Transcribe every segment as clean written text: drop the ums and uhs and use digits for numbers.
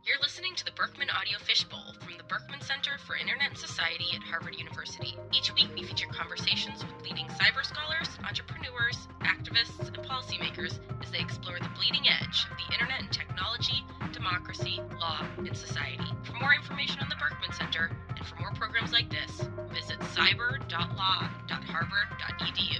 You're listening to the Berkman Audio Fishbowl from the Berkman Center for Internet and Society at Harvard University. Each week we feature conversations with leading cyber scholars, entrepreneurs, activists, and policymakers as they explore the bleeding edge of the internet and technology, democracy, law, and society. For more information on the Berkman Center and for more programs like this, visit cyber.law.harvard.edu.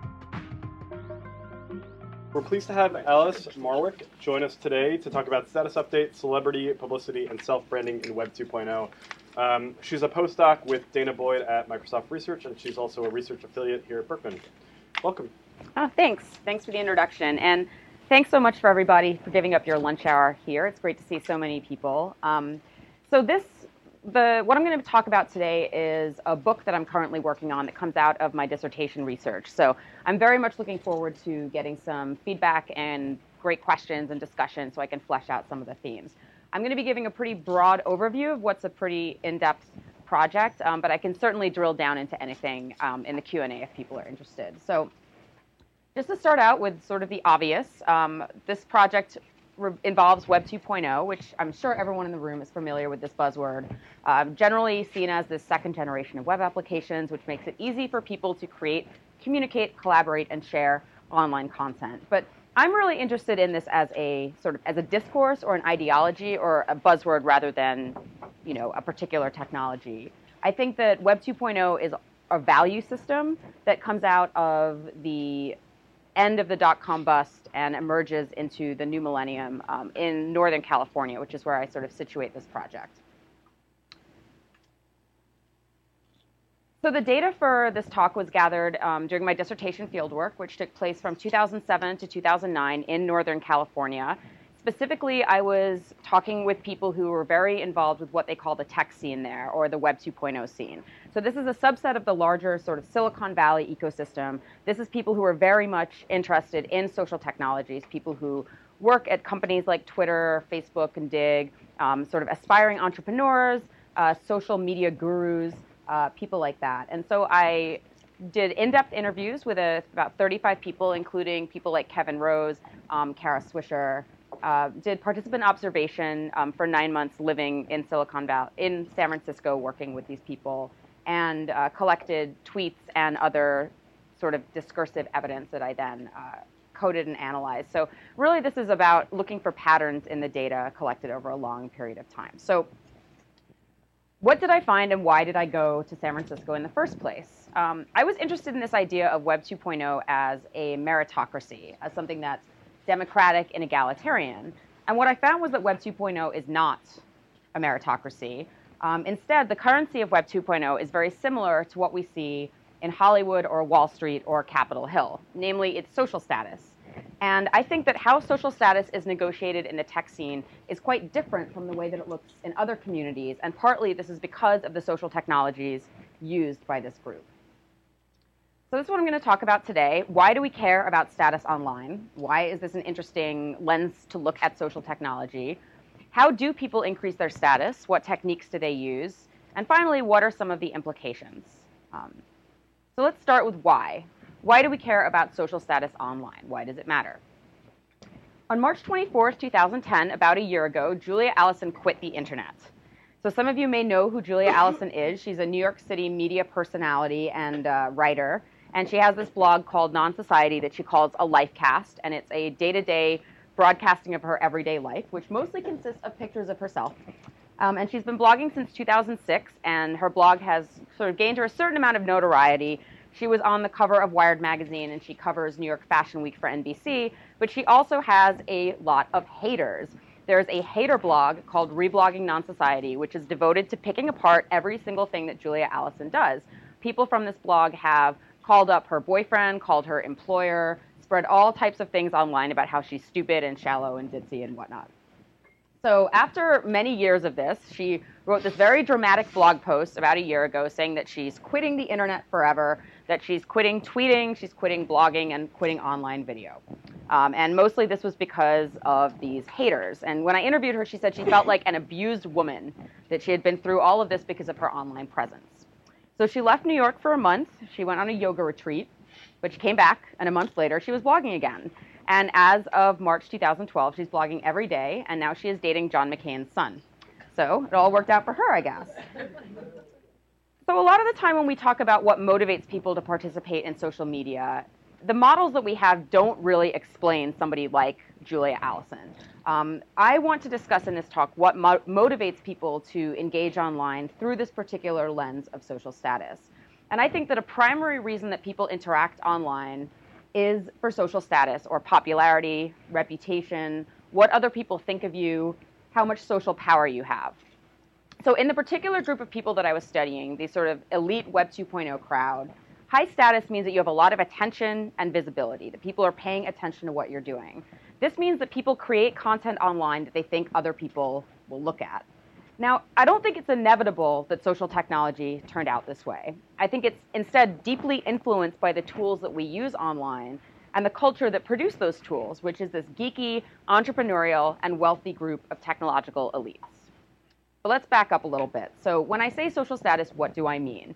We're pleased to have Alice Marwick join us today to talk about status update, celebrity publicity, and self-branding in Web 2.0. She's a postdoc with Dana Boyd at Microsoft Research, and she's also a research affiliate here at Berkman. Welcome. Oh, thanks. Thanks for the introduction. And thanks so much for everybody for giving up your lunch hour here. It's great to see so many people. What I'm going to talk about today is a book that I'm currently working on that comes out of my dissertation research. So I'm very much looking forward to getting some feedback and great questions and discussion so I can flesh out some of the themes. I'm going to be giving a pretty broad overview of what's a pretty in-depth project, but I can certainly drill down into anything in the Q&A if people are interested. So just to start out with sort of the obvious, this project involves Web 2.0, which I'm sure everyone in the room is familiar with this buzzword, generally seen as the second generation of web applications, which makes it easy for people to create, communicate, collaborate, and share online content. But I'm really interested in this as a discourse or an ideology or a buzzword rather than, a particular technology. I think that Web 2.0 is a value system that comes out of the end of the dot-com bust and emerges into the new millennium in Northern California, which is where I sort of situate this project. So the data for this talk was gathered during my dissertation fieldwork, which took place from 2007 to 2009 in Northern California. Specifically, I was talking with people who were very involved with what they call the tech scene there, or the Web 2.0 scene. So this is a subset of the larger sort of Silicon Valley ecosystem. This is people who are very much interested in social technologies, people who work at companies like Twitter, Facebook, and Dig, sort of aspiring entrepreneurs, social media gurus, people like that. And so I did in-depth interviews with about 35 people, including people like Kevin Rose, Kara Swisher, did participant observation for 9 months living in Silicon Valley, in San Francisco, working with these people, and collected tweets and other sort of discursive evidence that I then coded and analyzed. So really this is about looking for patterns in the data collected over a long period of time. So what did I find and why did I go to San Francisco in the first place? I was interested in this idea of Web 2.0 as a meritocracy, as something that's democratic and egalitarian. And what I found was that Web 2.0 is not a meritocracy. Instead, the currency of Web 2.0 is very similar to what we see in Hollywood or Wall Street or Capitol Hill, namely its social status. And I think that how social status is negotiated in the tech scene is quite different from the way that it looks in other communities, and partly this is because of the social technologies used by this group. So this is what I'm going to talk about today. Why do we care about status online? Why is this an interesting lens to look at social technology? How do people increase their status? What techniques do they use? And finally, what are some of the implications? So let's start with why. Why do we care about social status online? Why does it matter? On March 24th, 2010, about a year ago, Julia Allison quit the internet. So some of you may know who Julia Allison is. She's a New York City media personality and writer. And she has this blog called Non-Society that she calls a life cast. And it's a day-to-day broadcasting of her everyday life, which mostly consists of pictures of herself. And she's been blogging since 2006. And her blog has sort of gained her a certain amount of notoriety. She was on the cover of Wired magazine, and she covers New York Fashion Week for NBC. But she also has a lot of haters. There's a hater blog called Reblogging Non-Society, which is devoted to picking apart every single thing that Julia Allison does. People from this blog have called up her boyfriend, called her employer, spread all types of things online about how she's stupid and shallow and ditzy and whatnot. So after many years of this, she wrote this very dramatic blog post about a year ago saying that she's quitting the internet forever, that she's quitting tweeting, she's quitting blogging, and quitting online video. And mostly this was because of these haters. And when I interviewed her, she said she felt like an abused woman, that she had been through all of this because of her online presence. So she left New York for a month. She went on a yoga retreat, but she came back, and a month later, she was blogging again. And as of March 2012, she's blogging every day, and now she is dating John McCain's son. So it all worked out for her, I guess. So a lot of the time when we talk about what motivates people to participate in social media, the models that we have don't really explain somebody like Julia Allison. I want to discuss in this talk what motivates people to engage online through this particular lens of social status. And I think that a primary reason that people interact online is for social status or popularity, reputation, what other people think of you, how much social power you have. So in the particular group of people that I was studying, the sort of elite Web 2.0 crowd, high status means that you have a lot of attention and visibility, that people are paying attention to what you're doing. This means that people create content online that they think other people will look at. Now, I don't think it's inevitable that social technology turned out this way. I think it's instead deeply influenced by the tools that we use online and the culture that produced those tools, which is this geeky, entrepreneurial, and wealthy group of technological elites. But let's back up a little bit. So when I say social status, what do I mean?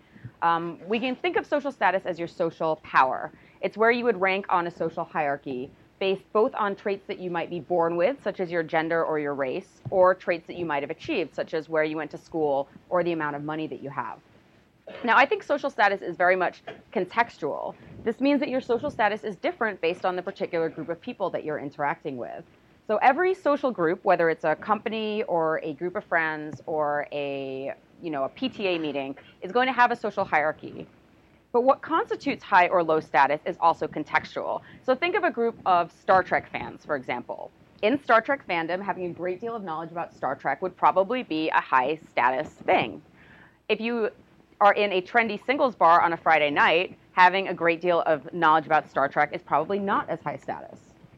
We can think of social status as your social power. It's where you would rank on a social hierarchy based both on traits that you might be born with, such as your gender or your race, or traits that you might have achieved, such as where you went to school or the amount of money that you have. Now, I think social status is very much contextual. This means that your social status is different based on the particular group of people that you're interacting with. So every social group, whether it's a company or a group of friends or a PTA meeting, is going to have a social hierarchy. But what constitutes high or low status is also contextual. So think of a group of Star Trek fans, for example. In Star Trek fandom, having a great deal of knowledge about Star Trek would probably be a high status thing. If you are in a trendy singles bar on a Friday night, having a great deal of knowledge about Star Trek is probably not as high status.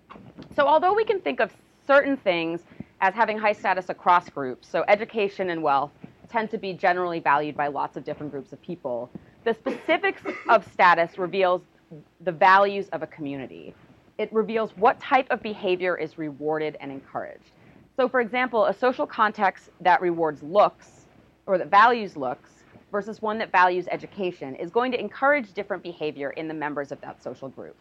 So although we can think of certain things as having high status across groups, so education and wealth tend to be generally valued by lots of different groups of people, the specifics of status reveals the values of a community. It reveals what type of behavior is rewarded and encouraged. So for example, a social context that rewards looks or that values looks versus one that values education is going to encourage different behavior in the members of that social group.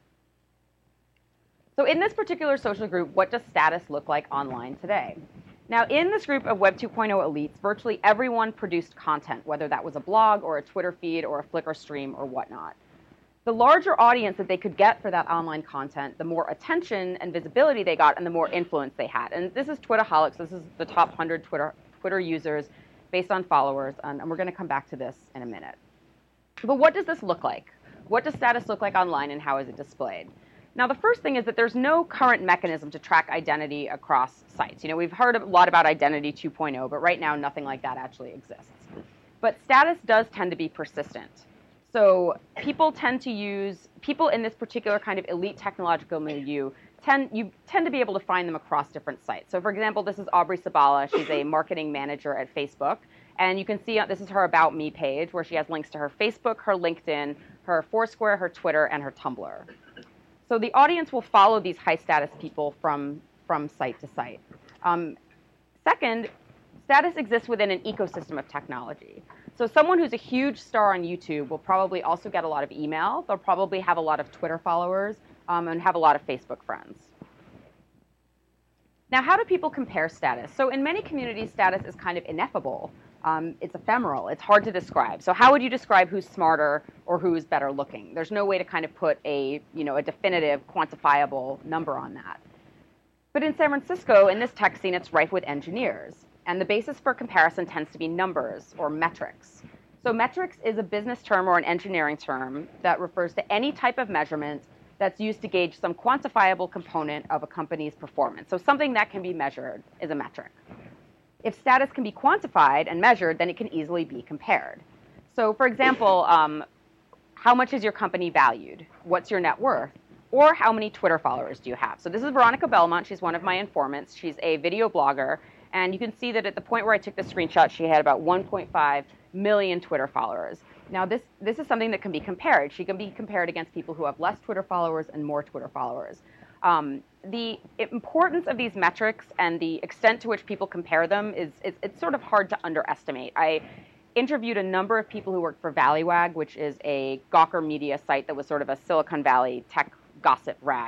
So in this particular social group, what does status look like online today? Now, in this group of Web 2.0 elites, virtually everyone produced content, whether that was a blog or a Twitter feed or a Flickr stream or whatnot. The larger audience that they could get for that online content, the more attention and visibility they got and the more influence they had. And this is Twitaholics. This is the top 100 Twitter users based on followers, and we're going to come back to this in a minute. But what does this look like? What does status look like online and how is it displayed? Now, the first thing is that there's no current mechanism to track identity across sites. We've heard a lot about Identity 2.0, but right now nothing like that actually exists. But status does tend to be persistent. So people in this particular kind of elite technological milieu, you tend to be able to find them across different sites. So for example, this is Aubrey Sabala. She's a marketing manager at Facebook. And you can see this is her About Me page where she has links to her Facebook, her LinkedIn, her Foursquare, her Twitter, and her Tumblr. So the audience will follow these high status people from site to site. Second, status exists within an ecosystem of technology. So someone who's a huge star on YouTube will probably also get a lot of email. They'll probably have a lot of Twitter followers and have a lot of Facebook friends. Now, how do people compare status? So in many communities, status is kind of ineffable. It's ephemeral. It's hard to describe. So how would you describe who's smarter or who's better looking? There's no way to kind of put a definitive, quantifiable number on that. But in San Francisco, in this tech scene, it's rife with engineers. And the basis for comparison tends to be numbers or metrics. So metrics is a business term or an engineering term that refers to any type of measurement that's used to gauge some quantifiable component of a company's performance. So something that can be measured is a metric. If status can be quantified and measured, then it can easily be compared. So for example, how much is your company valued? What's your net worth? Or how many Twitter followers do you have? So this is Veronica Belmont. She's one of my informants. She's a video blogger. And you can see that at the point where I took the screenshot, she had about 1.5 million Twitter followers. Now, this is something that can be compared. She can be compared against people who have less Twitter followers and more Twitter followers. The importance of these metrics and the extent to which people compare them it's sort of hard to underestimate. I interviewed a number of people who worked for Valleywag, which is a Gawker media site that was sort of a Silicon Valley tech gossip rag.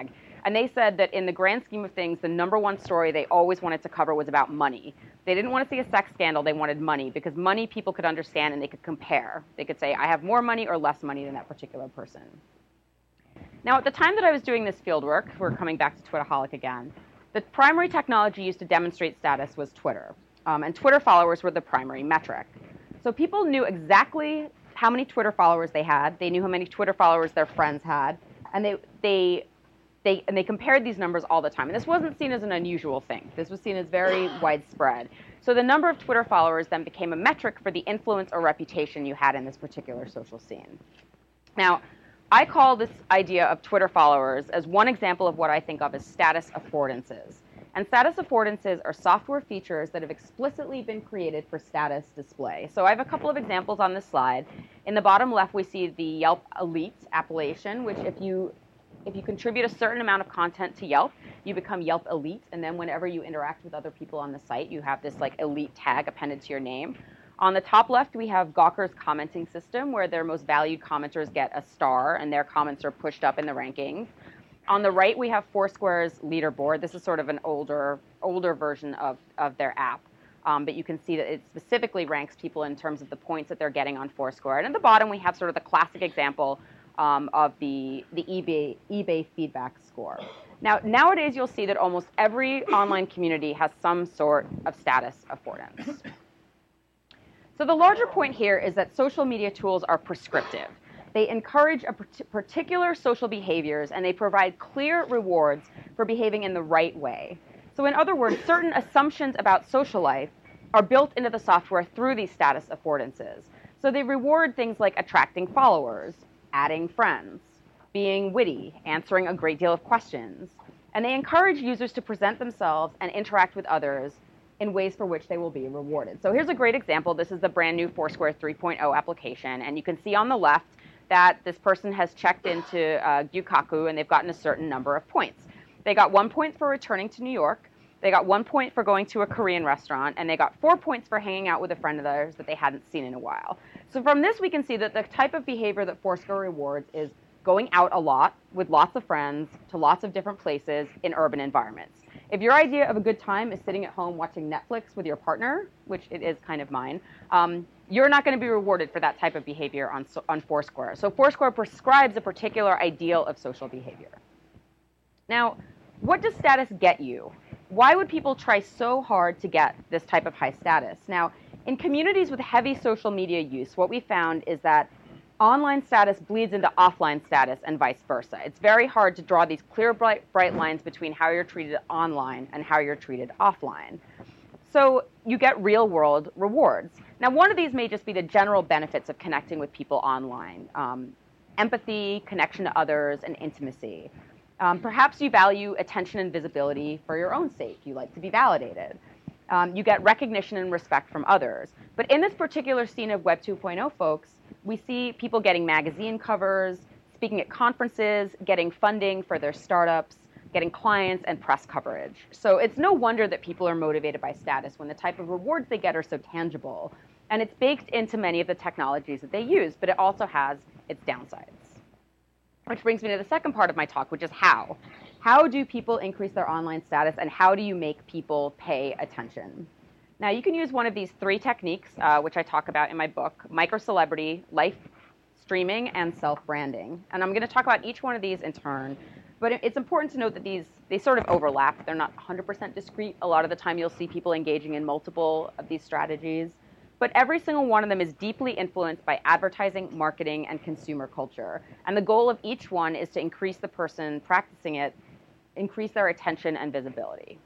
And they said that in the grand scheme of things, the number one story they always wanted to cover was about money. They didn't want to see a sex scandal. They wanted money, because money people could understand and they could compare. They could say, I have more money or less money than that particular person. Now, at the time that I was doing this field work, we're coming back to Twitterholic again, the primary technology used to demonstrate status was Twitter. And Twitter followers were the primary metric. So people knew exactly how many Twitter followers they had. They knew how many Twitter followers their friends had. And they compared these numbers all the time. And this wasn't seen as an unusual thing. This was seen as very widespread. So the number of Twitter followers then became a metric for the influence or reputation you had in this particular social scene. Now, I call this idea of Twitter followers as one example of what I think of as status affordances. And status affordances are software features that have explicitly been created for status display. So I have a couple of examples on this slide. In the bottom left, we see the Yelp Elite appellation, which if you contribute a certain amount of content to Yelp, you become Yelp Elite. And then whenever you interact with other people on the site, you have this like elite tag appended to your name. On the top left, we have Gawker's commenting system, where their most valued commenters get a star, and their comments are pushed up in the rankings. On the right, we have Foursquare's leaderboard. This is sort of an older version of their app. But you can see that it specifically ranks people in terms of the points that they're getting on Foursquare. And at the bottom, we have sort of the classic example of the eBay feedback score. Now, nowadays, you'll see that almost every online community has some sort of status affordance. So the larger point here is that social media tools are prescriptive. They encourage particular social behaviors, and they provide clear rewards for behaving in the right way. So in other words, certain assumptions about social life are built into the software through these status affordances. So they reward things like attracting followers, adding friends, being witty, answering a great deal of questions. And they encourage users to present themselves and interact with others in ways for which they will be rewarded. So here's a great example. This is the brand new Foursquare 3.0 application. And you can see on the left that this person has checked into Gyukaku, and they've gotten a certain number of points. They got 1 point for returning to New York. They got 1 point for going to a Korean restaurant. And they got 4 points for hanging out with a friend of theirs that they hadn't seen in a while. So from this, we can see that the type of behavior that Foursquare rewards is going out a lot with lots of friends to lots of different places in urban environments. If your idea of a good time is sitting at home watching Netflix with your partner, which it is kind of mine, you're not going to be rewarded for that type of behavior on Foursquare. So Foursquare prescribes a particular ideal of social behavior. Now, what does status get you? Why would people try so hard to get this type of high status? Now, in communities with heavy social media use, what we found is that online status bleeds into offline status and vice versa. It's very hard to draw these clear, bright lines between how you're treated online and how you're treated offline. So you get real-world rewards. Now, one of these may just be the general benefits of connecting with people online. Empathy, connection to others, and intimacy. Perhaps you value attention and visibility for your own sake. You like to be validated. You get recognition and respect from others. But in this particular scene of Web 2.0, folks, we see people getting magazine covers, speaking at conferences, getting funding for their startups, getting clients and press coverage. So it's no wonder that people are motivated by status when the type of rewards they get are so tangible. And it's baked into many of the technologies that they use, but it also has its downsides. Which brings me to the second part of my talk, which is how. How do people increase their online status, and how do you make people pay attention? Now, you can use one of these 3 techniques, which I talk about in my book: micro-celebrity, live streaming, and self-branding. And I'm going to talk about each one of these in turn. But it's important to note that they sort of overlap. They're not 100% discrete. A lot of the time, you'll see people engaging in multiple of these strategies. But every single one of them is deeply influenced by advertising, marketing, and consumer culture. And the goal of each one is to increase the person practicing it, increase their attention and visibility.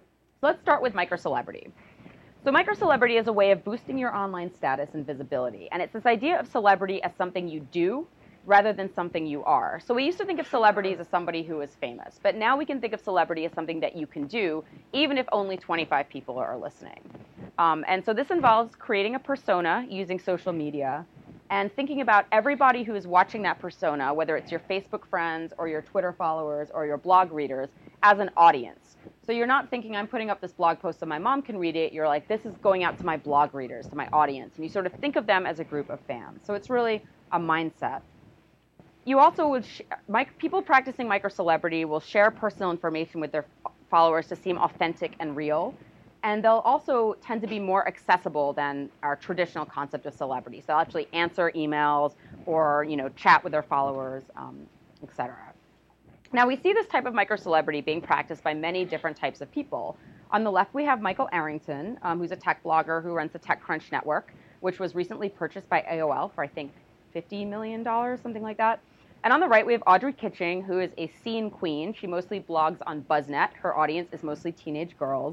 So let's start with micro-celebrity. So micro-celebrity is a way of boosting your online status and visibility. And it's this idea of celebrity as something you do rather than something you are. So we used to think of celebrities as somebody who is famous. But now we can think of celebrity as something that you can do, even if only 25 people are listening. And so this involves creating a persona using social media and thinking about everybody who is watching that persona, whether it's your Facebook friends or your Twitter followers or your blog readers, as an audience. So you're not thinking, I'm putting up this blog post so my mom can read it. You're like, this is going out to my blog readers, to my audience. And you sort of think of them as a group of fans. So it's really a mindset. you also would, people practicing micro-celebrity will share personal information with their followers to seem authentic and real. And they'll also tend to be more accessible than our traditional concept of celebrity. So they'll actually answer emails or, chat with their followers, et cetera. Now, we see this type of micro-celebrity being practiced by many different types of people. On the left, we have Michael Arrington, who's a tech blogger who runs the TechCrunch network, which was recently purchased by AOL for, I think, $50 million, something like that. And on the right, we have Audrey Kitching, who is a scene queen. She mostly blogs on BuzzNet. Her audience is mostly teenage girls.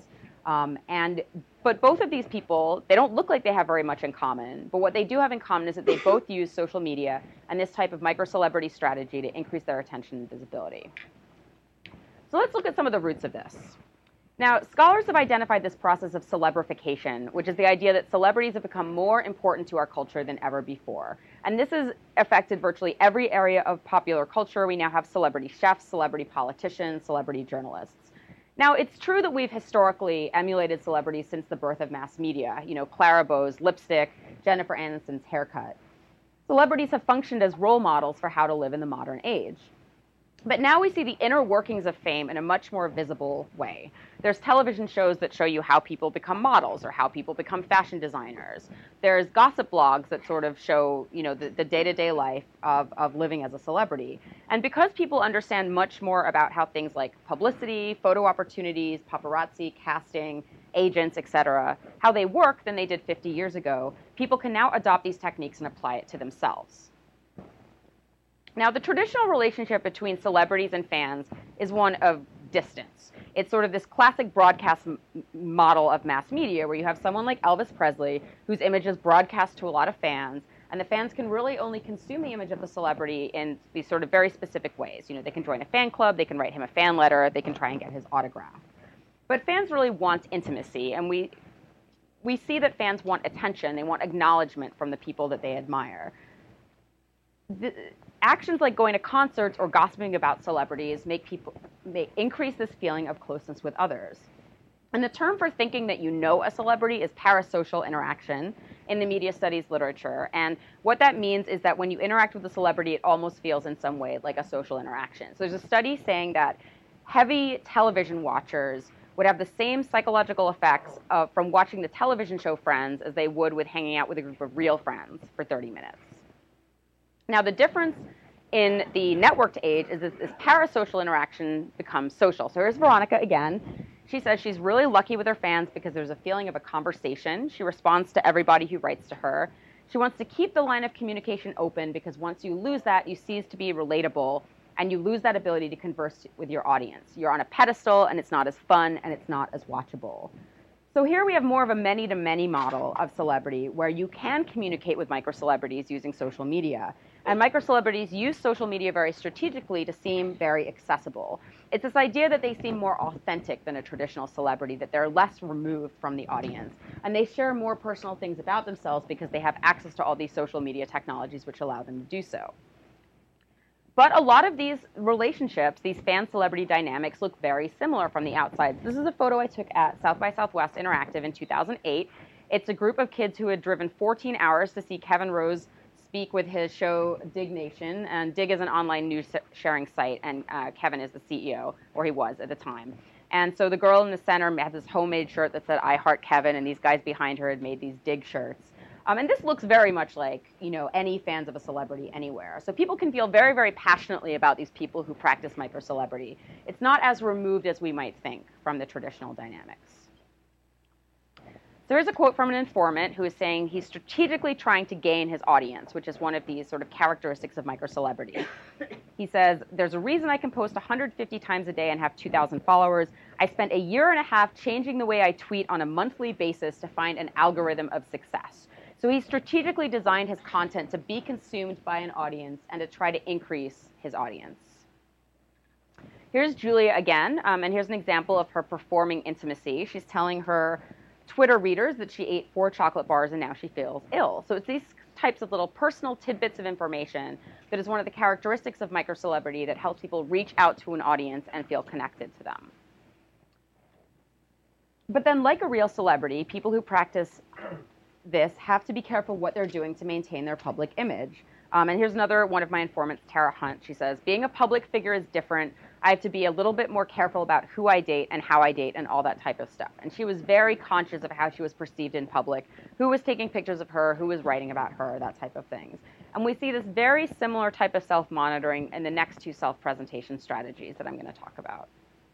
But both of these people, they don't look like they have very much in common. But what they do have in common is that they both use social media and this type of micro-celebrity strategy to increase their attention and visibility. So let's look at some of the roots of this. Now, scholars have identified this process of celebrification, which is the idea that celebrities have become more important to our culture than ever before. And this has affected virtually every area of popular culture. We now have celebrity chefs, celebrity politicians, celebrity journalists. Now, it's true that we've historically emulated celebrities since the birth of mass media. Clara Bow's lipstick, Jennifer Aniston's haircut. Celebrities have functioned as role models for how to live in the modern age. But now we see the inner workings of fame in a much more visible way. There's television shows that show you how people become models or how people become fashion designers. There's gossip blogs that sort of show, the day-to-day life of living as a celebrity. And because people understand much more about how things like publicity, photo opportunities, paparazzi, casting, agents, etc., how they work than they did 50 years ago, people can now adopt these techniques and apply it to themselves. Now, the traditional relationship between celebrities and fans is one of distance. It's sort of this classic broadcast model of mass media where you have someone like Elvis Presley whose image is broadcast to a lot of fans, and the fans can really only consume the image of the celebrity in these sort of very specific ways. They can join a fan club, they can write him a fan letter, they can try and get his autograph. But fans really want intimacy, and we see that fans want attention, they want acknowledgement from the people that they admire. Actions like going to concerts or gossiping about celebrities may increase this feeling of closeness with others. And the term for thinking that you know a celebrity is parasocial interaction in the media studies literature. And what that means is that when you interact with a celebrity, it almost feels in some way like a social interaction. So there's a study saying that heavy television watchers would have the same psychological effects from watching the television show Friends as they would with hanging out with a group of real friends for 30 minutes. Now, the difference in the networked age is that this parasocial interaction becomes social. So here's Veronica again. She says she's really lucky with her fans because there's a feeling of a conversation. She responds to everybody who writes to her. She wants to keep the line of communication open because once you lose that, you cease to be relatable and you lose that ability to converse with your audience. You're on a pedestal and it's not as fun and it's not as watchable. So here we have more of a many-to-many model of celebrity where you can communicate with micro-celebrities using social media. And micro-celebrities use social media very strategically to seem very accessible. It's this idea that they seem more authentic than a traditional celebrity, that they're less removed from the audience. And they share more personal things about themselves because they have access to all these social media technologies which allow them to do so. But a lot of these relationships, these fan-celebrity dynamics, look very similar from the outside. This is a photo I took at South by Southwest Interactive in 2008. It's a group of kids who had driven 14 hours to see Kevin Rose speak with his show Dig Nation. And Dig is an online news sharing site, and Kevin is the CEO, or he was at the time. And so the girl in the center had this homemade shirt that said, "I heart Kevin," and these guys behind her had made these Dig shirts. And this looks very much like, any fans of a celebrity anywhere. So people can feel very, very passionately about these people who practice micro-celebrity. It's not as removed as we might think from the traditional dynamics. So here's a quote from an informant who is saying he's strategically trying to gain his audience, which is one of these sort of characteristics of micro-celebrity. He says, "There's a reason I can post 150 times a day and have 2,000 followers. I spent a year and a half changing the way I tweet on a monthly basis to find an algorithm of success." So he strategically designed his content to be consumed by an audience and to try to increase his audience. Here's Julia again, and here's an example of her performing intimacy. She's telling her Twitter readers that she ate 4 chocolate bars and now she feels ill. So it's these types of little personal tidbits of information that is one of the characteristics of micro-celebrity that helps people reach out to an audience and feel connected to them. But then, like a real celebrity, people who practice this have to be careful what they're doing to maintain their public image. And here's another one of my informants, Tara Hunt. She says, being a public figure is different. I have to be a little bit more careful about who I date and how I date and all that type of stuff. And she was very conscious of how she was perceived in public, who was taking pictures of her, who was writing about her, that type of things. And we see this very similar type of self-monitoring in the next two self-presentation strategies that I'm going to talk about.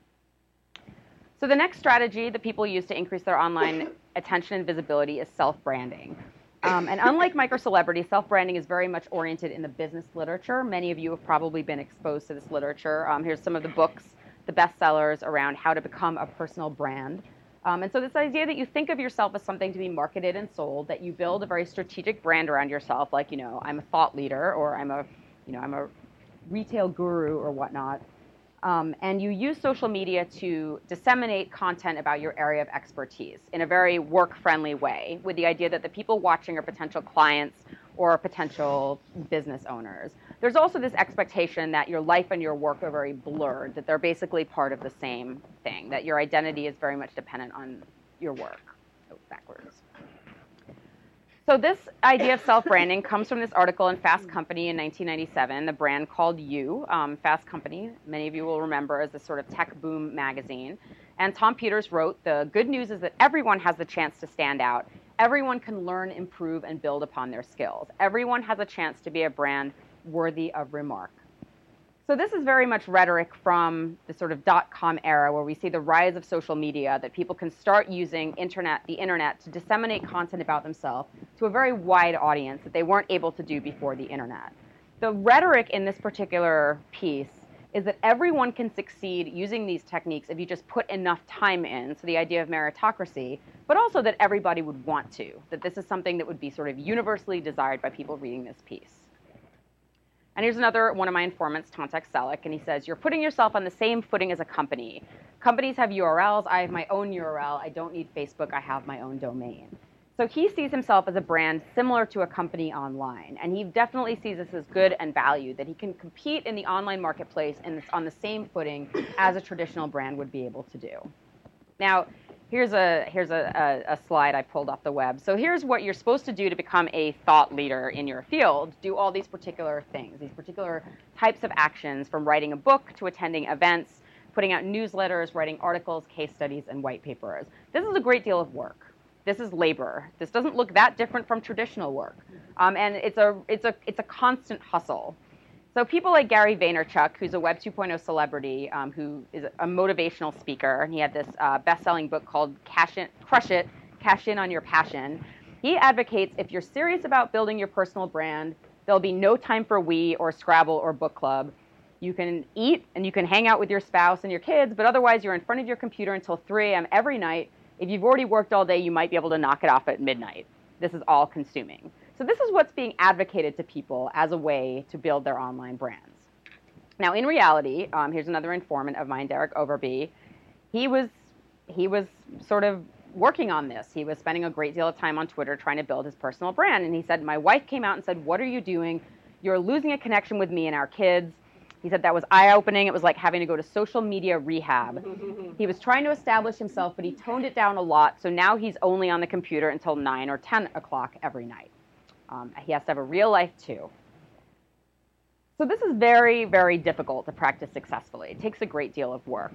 So the next strategy that people use to increase their online attention and visibility is self-branding. And unlike micro-celebrity, self-branding is very much oriented in the business literature. Many of you have probably been exposed to this literature. Here's some of the books, the bestsellers around how to become a personal brand. And so this idea that you think of yourself as something to be marketed and sold, that you build a very strategic brand around yourself, like, I'm a thought leader, or I'm a retail guru or whatnot. And you use social media to disseminate content about your area of expertise in a very work-friendly way, with the idea that the people watching are potential clients or potential business owners. There's also this expectation that your life and your work are very blurred, that they're basically part of the same thing, that your identity is very much dependent on your work. Oh, backwards. So this idea of self-branding comes from this article in Fast Company in 1997, the brand called You. Fast Company, many of you will remember, as this sort of tech boom magazine. And Tom Peters wrote, the good news is that everyone has the chance to stand out. Everyone can learn, improve, and build upon their skills. Everyone has a chance to be a brand worthy of remark. So this is very much rhetoric from the sort of .com era, where we see the rise of social media, that people can start using the internet to disseminate content about themselves to a very wide audience that they weren't able to do before the internet. The rhetoric in this particular piece is that everyone can succeed using these techniques if you just put enough time in, so the idea of meritocracy, but also that everybody would want to, that this is something that would be sort of universally desired by people reading this piece. And here's another one of my informants, Tontek Selleck, and he says, you're putting yourself on the same footing as a company. Companies have URLs. I have my own URL. I don't need Facebook. I have my own domain. So he sees himself as a brand similar to a company online, and he definitely sees this as good and valued, that he can compete in the online marketplace on the same footing as a traditional brand would be able to do. Now, here's a slide I pulled off the web. So here's what you're supposed to do to become a thought leader in your field. Do all these particular things, these particular types of actions, from writing a book to attending events, putting out newsletters, writing articles, case studies, and white papers. This is a great deal of work. This is labor. This doesn't look that different from traditional work. And it's a constant hustle. So people like Gary Vaynerchuk, who's a Web 2.0 celebrity, who is a motivational speaker, and he had this best-selling book called Crush It, Cash In on Your Passion. He advocates if you're serious about building your personal brand, there'll be no time for Wii or Scrabble or book club. You can eat and you can hang out with your spouse and your kids, but otherwise you're in front of your computer until 3 a.m. every night. If you've already worked all day, you might be able to knock it off at midnight. This is all consuming. So this is what's being advocated to people as a way to build their online brands. Now, in reality, here's another informant of mine, Derek Overby. He was sort of working on this. He was spending a great deal of time on Twitter trying to build his personal brand. And he said, my wife came out and said, what are you doing? You're losing a connection with me and our kids. He said that was eye-opening. It was like having to go to social media rehab. He was trying to establish himself, but he toned it down a lot. So now he's only on the computer until 9 or 10 o'clock every night. He has to have a real life, too. So this is very, very difficult to practice successfully. It takes a great deal of work.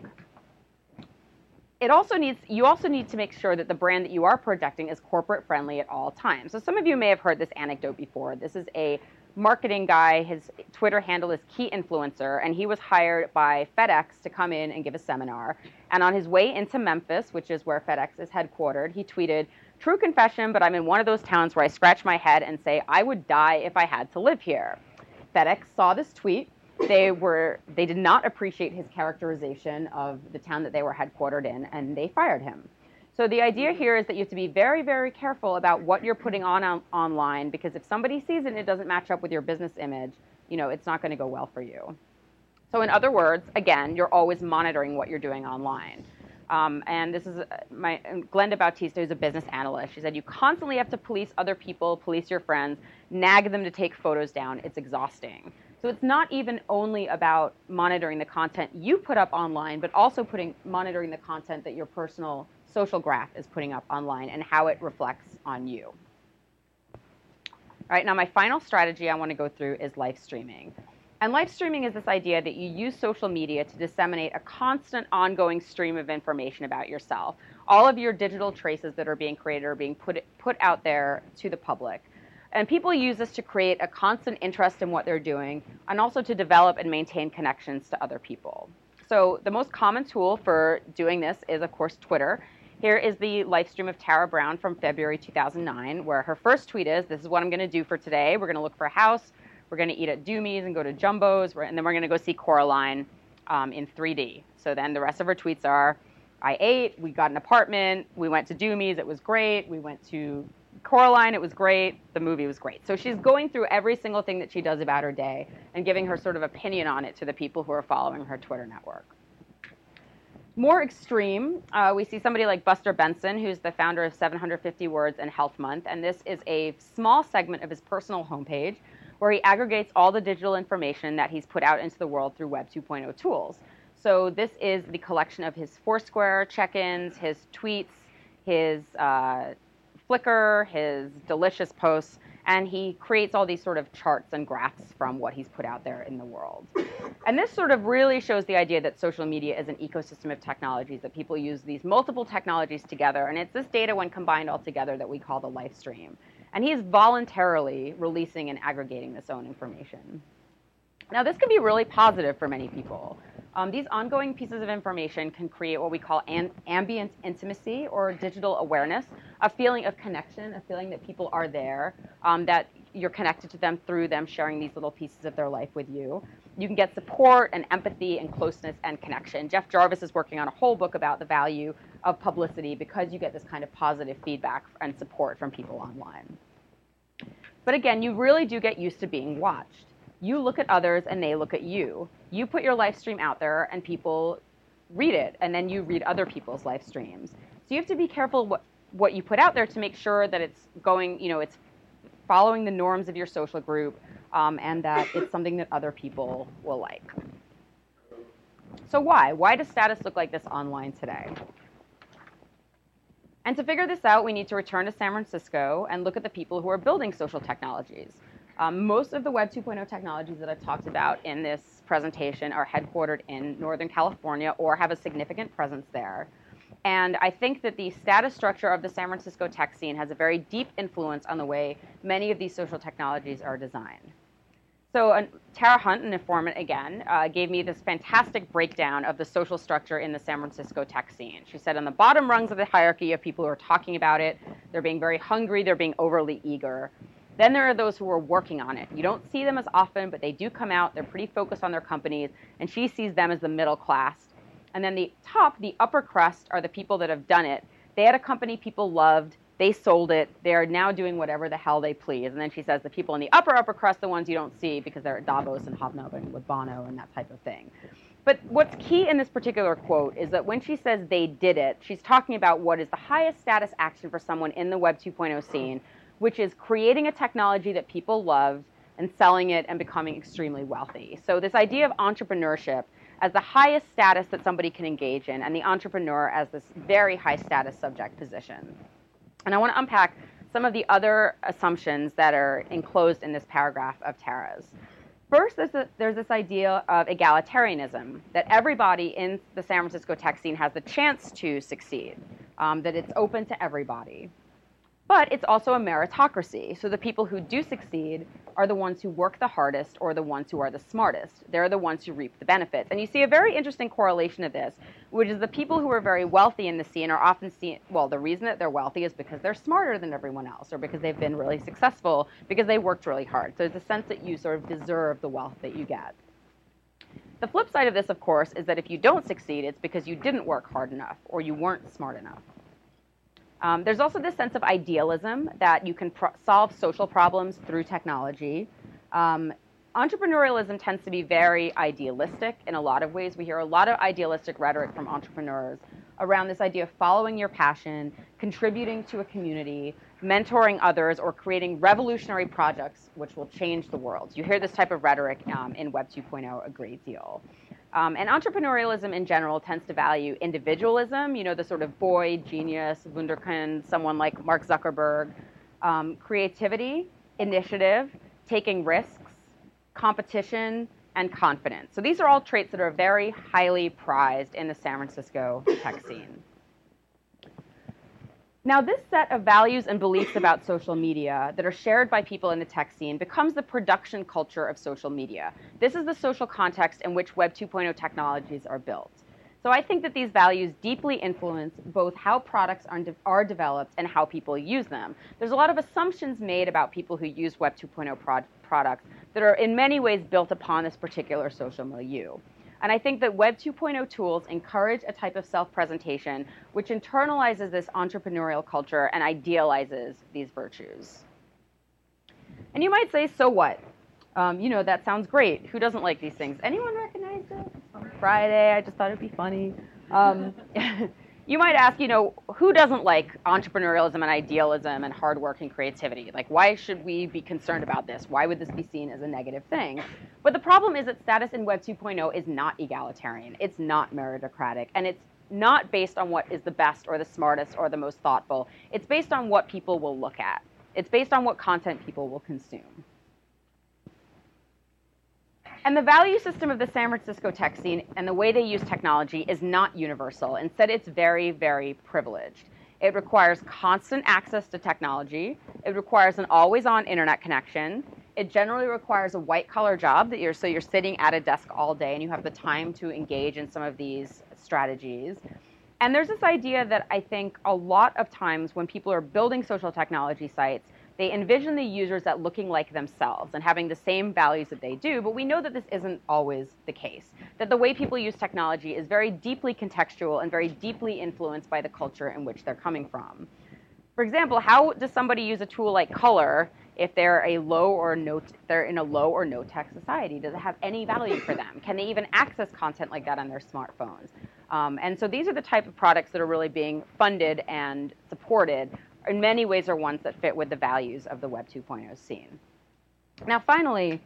You also need to make sure that the brand that you are projecting is corporate friendly at all times. So some of you may have heard this anecdote before. This is a marketing guy. His Twitter handle is Key Influencer, and he was hired by FedEx to come in and give a seminar. And on his way into Memphis, which is where FedEx is headquartered, he tweeted, "True confession, but I'm in one of those towns where I scratch my head and say, I would die if I had to live here." FedEx saw this tweet. They did not appreciate his characterization of the town that they were headquartered in, and they fired him. So the idea here is that you have to be very, very careful about what you're putting on online, because if somebody sees it and it doesn't match up with your business image, it's not going to go well for you. So in other words, again, you're always monitoring what you're doing online. And this is Glenda Bautista, who's a business analyst. She said, you constantly have to police other people, police your friends, nag them to take photos down. It's exhausting. So it's not even only about monitoring the content you put up online, but also monitoring the content that your personal social graph is putting up online and how it reflects on you. All right, now my final strategy I want to go through is live streaming. And live streaming is this idea that you use social media to disseminate a constant, ongoing stream of information about yourself. All of your digital traces that are being created are being put out there to the public. And people use this to create a constant interest in what they're doing and also to develop and maintain connections to other people. So the most common tool for doing this is, of course, Twitter. Here is the live stream of Tara Brown from February 2009, where her first tweet is, "This is what I'm going to do for today. We're going to look for a house. We're going to eat at Doomy's and go to Jumbo's, and then we're going to go see Coraline in 3D. So then the rest of her tweets are, I ate, we got an apartment, we went to Doomy's, it was great, we went to Coraline, it was great, the movie was great. So she's going through every single thing that she does about her day and giving her sort of opinion on it to the people who are following her Twitter network. More extreme, we see somebody like Buster Benson, who's the founder of 750 Words and Health Month, and this is a small segment of his personal homepage where he aggregates all the digital information that he's put out into the world through Web 2.0 tools. So this is the collection of his Foursquare check-ins, his tweets, his Flickr, his delicious posts, and he creates all these sort of charts and graphs from what he's put out there in the world. And this sort of really shows the idea that social media is an ecosystem of technologies, that people use these multiple technologies together, and it's this data when combined all together that we call the live stream. And he's voluntarily releasing and aggregating this own information. Now, this can be really positive for many people. These ongoing pieces of information can create what we call ambient intimacy or digital awareness, a feeling of connection, a feeling that people are there, that you're connected to them through them sharing these little pieces of their life with you. You can get support and empathy and closeness and connection. Jeff Jarvis is working on a whole book about the value of publicity because you get this kind of positive feedback and support from people online. But again, you really do get used to being watched. You look at others and they look at you. You put your live stream out there and people read it, and then you read other people's live streams. So you have to be careful what you put out there to make sure that it's going, it's following the norms of your social group, and that it's something that other people will like. So why? Why does status look like this online today? And to figure this out, we need to return to San Francisco and look at the people who are building social technologies. Most of the Web 2.0 technologies that I've talked about in this presentation are headquartered in Northern California or have a significant presence there. And I think that the status structure of the San Francisco tech scene has a very deep influence on the way many of these social technologies are designed. So Tara Hunt, an informant again, gave me this fantastic breakdown of the social structure in the San Francisco tech scene. She said on the bottom rungs of the hierarchy of people who are talking about it, they're being very hungry, they're being overly eager. Then there are those who are working on it. You don't see them as often, but they do come out. They're pretty focused on their companies, and she sees them as the middle class. And then the top, the upper crust, are the people that have done it. They had a company people loved. They sold it. They are now doing whatever the hell they please. And then she says the people in the upper crust, the ones you don't see because they're at Davos and hobnobbing with Bono and that type of thing. But what's key in this particular quote is that when she says they did it, she's talking about what is the highest status action for someone in the Web 2.0 scene, which is creating a technology that people love and selling it and becoming extremely wealthy. So this idea of entrepreneurship as the highest status that somebody can engage in, and the entrepreneur as this very high status subject position. And I want to unpack some of the other assumptions that are enclosed in this paragraph of Tara's. First, there's this idea of egalitarianism, that everybody in the San Francisco tech scene has the chance to succeed, that it's open to everybody. But it's also a meritocracy. So the people who do succeed are the ones who work the hardest or the ones who are the smartest. They're the ones who reap the benefits. And you see a very interesting correlation of this, which is the people who are very wealthy in the scene are often seen, well, the reason that they're wealthy is because they're smarter than everyone else or because they've been really successful, because they worked really hard. So there's a sense that you sort of deserve the wealth that you get. The flip side of this, of course, is that if you don't succeed, it's because you didn't work hard enough or you weren't smart enough. There's also this sense of idealism that you can solve social problems through technology. Entrepreneurialism tends to be very idealistic in a lot of ways. We hear a lot of idealistic rhetoric from entrepreneurs around this idea of following your passion, contributing to a community, mentoring others, or creating revolutionary projects which will change the world. You hear this type of rhetoric in Web 2.0 a great deal. And entrepreneurialism in general tends to value individualism, the sort of boy, genius, wunderkind, someone like Mark Zuckerberg, creativity, initiative, taking risks, competition, and confidence. So these are all traits that are very highly prized in the San Francisco tech scene. Now, this set of values and beliefs about social media that are shared by people in the tech scene becomes the production culture of social media. This is the social context in which Web 2.0 technologies are built. So I think that these values deeply influence both how products are developed and how people use them. There's a lot of assumptions made about people who use Web 2.0 products that are in many ways built upon this particular social milieu. And I think that Web 2.0 tools encourage a type of self-presentation which internalizes this entrepreneurial culture and idealizes these virtues. And you might say, so what? That sounds great. Who doesn't like these things? Anyone recognize it? It's on Friday. I just thought it'd be funny. You might ask, who doesn't like entrepreneurialism and idealism and hard work and creativity? Like, why should we be concerned about this? Why would this be seen as a negative thing? But the problem is that status in Web 2.0 is not egalitarian. It's not meritocratic. And it's not based on what is the best or the smartest or the most thoughtful. It's based on what people will look at. It's based on what content people will consume. And the value system of the San Francisco tech scene and the way they use technology is not universal. Instead, it's very, very privileged. It requires constant access to technology. It requires an always-on internet connection. It generally requires a white-collar job so you're sitting at a desk all day and you have the time to engage in some of these strategies. And there's this idea that I think a lot of times when people are building social technology sites, they envision the users as looking like themselves and having the same values that they do, but we know that this isn't always the case, that the way people use technology is very deeply contextual and very deeply influenced by the culture in which they're coming from. For example, how does somebody use a tool like Color if they're in a low or no tech society? Does it have any value for them? Can they even access content like that on their smartphones? And so these are the type of products that are really being funded and supported in many ways are ones that fit with the values of the Web 2.0 scene. Now, finally,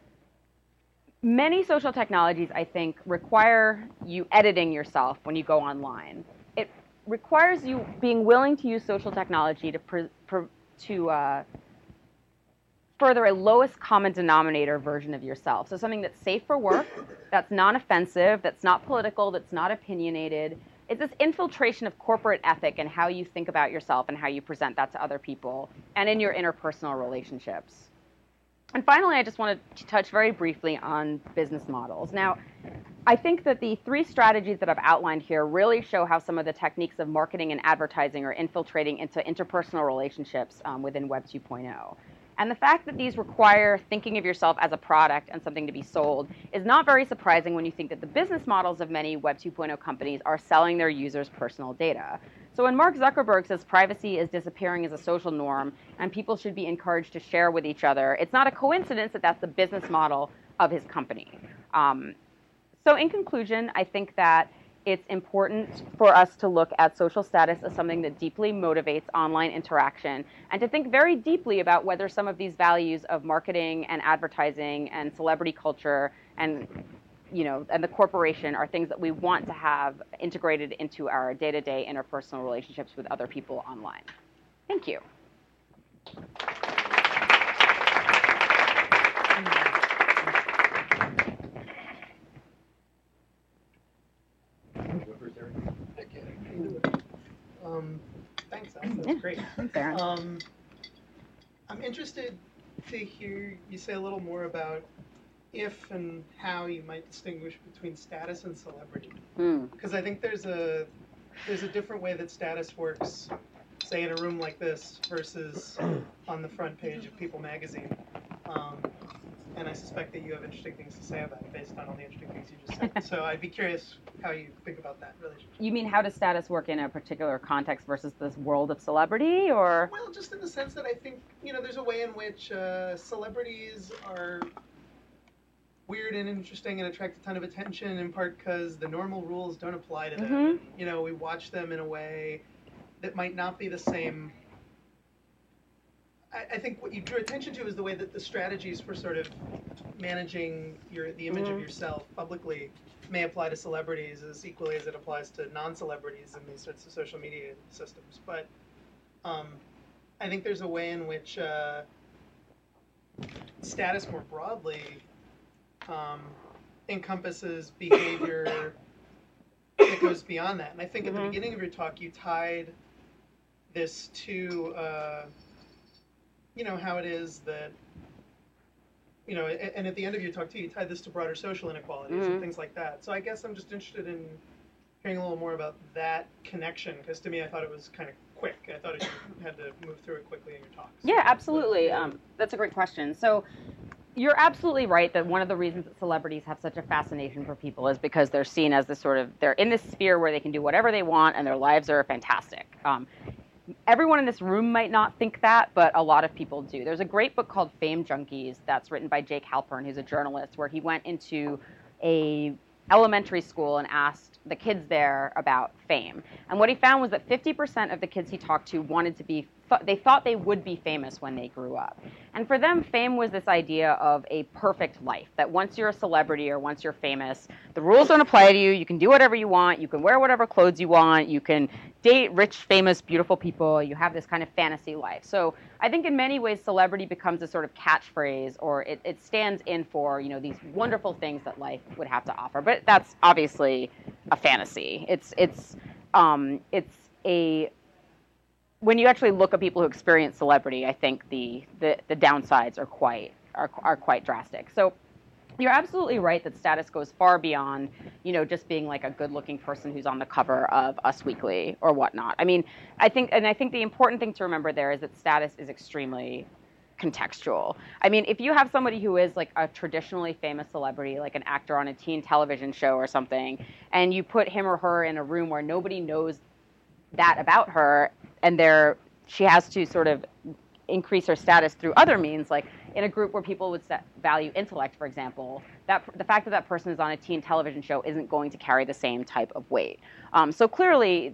many social technologies, I think, require you editing yourself when you go online. It requires you being willing to use social technology to further a lowest common denominator version of yourself. So something that's safe for work, that's non-offensive, that's not political, that's not opinionated. It's this infiltration of corporate ethic and how you think about yourself and how you present that to other people and in your interpersonal relationships. And finally, I just want to touch very briefly on business models. Now, I think that the three strategies that I've outlined here really show how some of the techniques of marketing and advertising are infiltrating into interpersonal relationships within Web 2.0. And the fact that these require thinking of yourself as a product and something to be sold is not very surprising when you think that the business models of many Web 2.0 companies are selling their users' personal data. So when Mark Zuckerberg says privacy is disappearing as a social norm and people should be encouraged to share with each other, it's not a coincidence that that's the business model of his company. So in conclusion, I think that it's important for us to look at social status as something that deeply motivates online interaction and to think very deeply about whether some of these values of marketing and advertising and celebrity culture and the corporation are things that we want to have integrated into our day-to-day interpersonal relationships with other people online. Thank you. Thanks, Al. That's great. Thanks, Aaron. I'm interested to hear you say a little more about if and how you might distinguish between status and celebrity. Because I think there's a different way that status works, say in a room like this versus on the front page of People magazine. And I suspect that you have interesting things to say about it based on all the interesting things you just said. So I'd be curious how you think about that relationship. You mean how does status work in a particular context versus this world of celebrity, or? Well, just in the sense that I think, there's a way in which celebrities are weird and interesting and attract a ton of attention, in part because the normal rules don't apply to them. We watch them in a way that might not be the same. I think what you drew attention to is the way that the strategies for sort of managing the image of yourself publicly may apply to celebrities as equally as it applies to non-celebrities in these sorts of social media systems. But I think there's a way in which status more broadly encompasses behavior that goes beyond that. And I think at the beginning of your talk, you tied this to, how it is that, and at the end of your talk too, you tied this to broader social inequalities and things like that. So I guess I'm just interested in hearing a little more about that connection, because to me, I thought it was kind of quick. I thought you had to move through it quickly in your talk. So yeah, absolutely. That's a great question. So you're absolutely right that one of the reasons that celebrities have such a fascination for people is because they're seen as they're in this sphere where they can do whatever they want and their lives are fantastic. Everyone in this room might not think that, but a lot of people do. There's a great book called Fame Junkies that's written by Jake Halpern, who's a journalist, where he went into a elementary school and asked the kids there about fame. And what he found was that 50% of the kids he talked to wanted to be, they thought they would be famous when they grew up. And for them, fame was this idea of a perfect life, that once you're a celebrity or once you're famous, the rules don't apply to you, you can do whatever you want, you can wear whatever clothes you want, you can date rich, famous, beautiful people, you have this kind of fantasy life. So I think in many ways, celebrity becomes a sort of catchphrase, or it stands in for, these wonderful things that life would have to offer. But that's obviously a fantasy. When you actually look at people who experience celebrity, I think the downsides are quite drastic. So you're absolutely right that status goes far beyond, just being like a good-looking person who's on the cover of Us Weekly or whatnot. I mean, I think the important thing to remember there is that status is extremely contextual. I mean, if you have somebody who is like a traditionally famous celebrity, like an actor on a teen television show or something, and you put him or her in a room where nobody knows that about her, and she has to sort of increase her status through other means, like in a group where people would value intellect, for example, the fact that person is on a teen television show isn't going to carry the same type of weight. So clearly,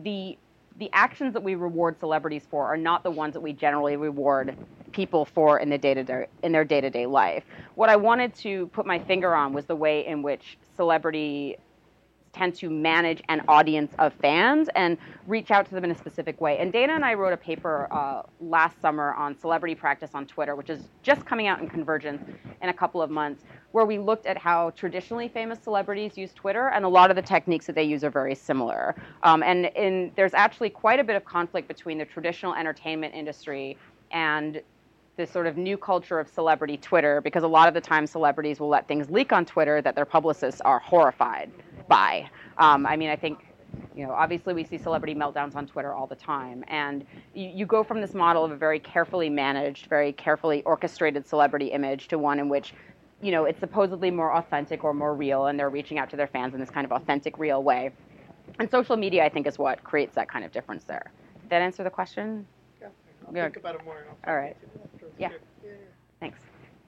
the actions that we reward celebrities for are not the ones that we generally reward people for in their day-to-day life. What I wanted to put my finger on was the way in which celebrity tend to manage an audience of fans and reach out to them in a specific way. And Dana and I wrote a paper last summer on celebrity practice on Twitter, which is just coming out in Convergence in a couple of months, where we looked at how traditionally famous celebrities use Twitter, and a lot of the techniques that they use are very similar. And there's actually quite a bit of conflict between the traditional entertainment industry and this sort of new culture of celebrity Twitter, because a lot of the time celebrities will let things leak on Twitter that their publicists are horrified by. I think, obviously we see celebrity meltdowns on Twitter all the time. And you go from this model of a very carefully managed, very carefully orchestrated celebrity image to one in which, it's supposedly more authentic or more real, and they're reaching out to their fans in this kind of authentic, real way. And social media, I think, is what creates that kind of difference there. Did that answer the question? Yeah. I'll think about it more. All right. Yeah. Thanks.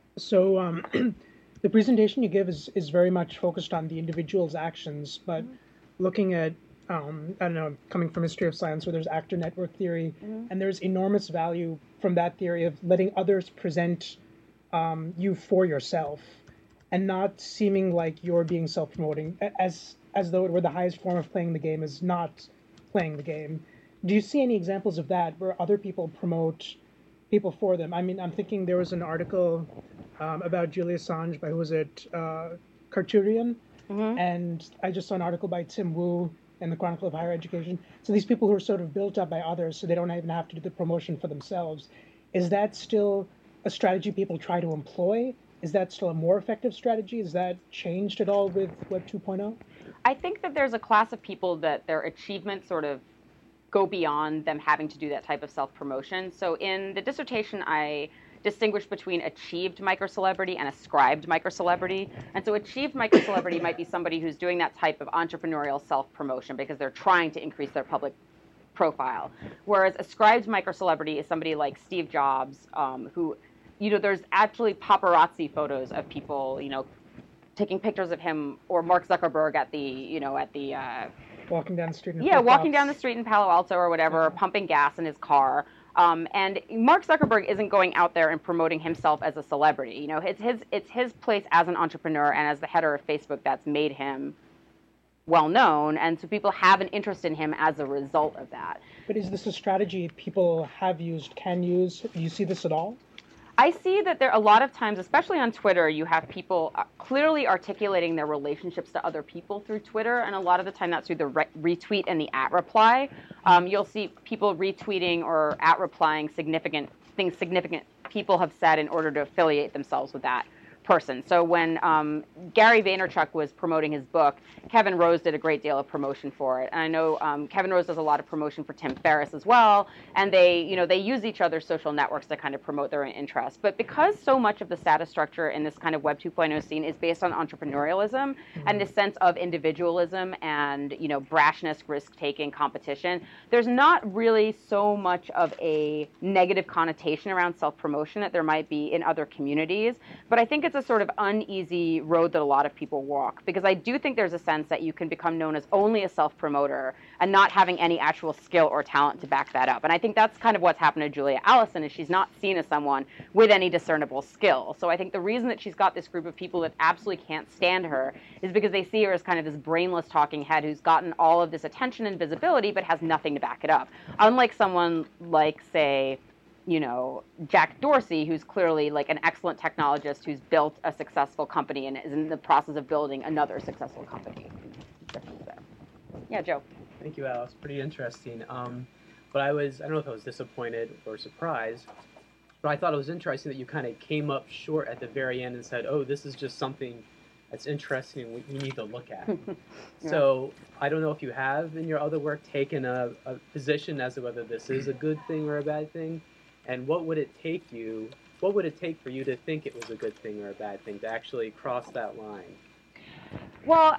So the presentation you give is very much focused on the individual's actions, but looking at, I don't know, coming from history of science where there's actor network theory, and there's enormous value from that theory of letting others present you for yourself and not seeming like you're being self-promoting, as though it were the highest form of playing the game is not playing the game. Do you see any examples of that where other people promote people for them? I mean, I'm thinking there was an article about Julian Assange by, who was it, Karturian? And I just saw an article by Tim Wu in the Chronicle of Higher Education. So these people who are sort of built up by others so they don't even have to do the promotion for themselves. Is that still a strategy people try to employ? Is that still a more effective strategy? Is that changed at all with Web 2.0? I think that there's a class of people that their achievements sort of go beyond them having to do that type of self-promotion. So in the dissertation, I distinguish between achieved microcelebrity and ascribed microcelebrity. And so achieved microcelebrity might be somebody who's doing that type of entrepreneurial self-promotion because they're trying to increase their public profile. Whereas ascribed microcelebrity is somebody like Steve Jobs, who, there's actually paparazzi photos of people, taking pictures of him, or Mark Zuckerberg at the walking down the street. Walking down the street in Palo Alto or whatever, pumping gas in his car. And Mark Zuckerberg isn't going out there and promoting himself as a celebrity. It's his place as an entrepreneur and as the header of Facebook that's made him well known, and so people have an interest in him as a result of that. But is this a strategy people have used, can use? Do you see this at all? I see that there a lot of times, especially on Twitter, you have people clearly articulating their relationships to other people through Twitter, and a lot of the time that's through the retweet and the @reply. You'll see people retweeting or @replying significant people have said in order to affiliate themselves with that person. So when Gary Vaynerchuk was promoting his book, Kevin Rose did a great deal of promotion for it. And I know Kevin Rose does a lot of promotion for Tim Ferriss as well. And they use each other's social networks to kind of promote their own interests. But because so much of the status structure in this kind of Web 2.0 scene is based on entrepreneurialism and this sense of individualism and, brashness, risk-taking, competition, there's not really so much of a negative connotation around self-promotion that there might be in other communities. But I think it's a sort of uneasy road that a lot of people walk, because I do think there's a sense that you can become known as only a self-promoter and not having any actual skill or talent to back that up. And I think that's kind of what's happened to Julia Allison, is she's not seen as someone with any discernible skill. So I think the reason that she's got this group of people that absolutely can't stand her is because they see her as kind of this brainless talking head who's gotten all of this attention and visibility but has nothing to back it up. Unlike someone like, say, Jack Dorsey, who's clearly like an excellent technologist who's built a successful company and is in the process of building another successful company. Yeah, Joe. Thank you, Alice. Pretty interesting. But I don't know if I was disappointed or surprised, but I thought it was interesting that you kind of came up short at the very end and said, oh, this is just something that's interesting and we need to look at. Yeah. So I don't know if you have in your other work taken a position as to whether this is a good thing or a bad thing. And what would it take for you to think it was a good thing or a bad thing, to actually cross that line? Well,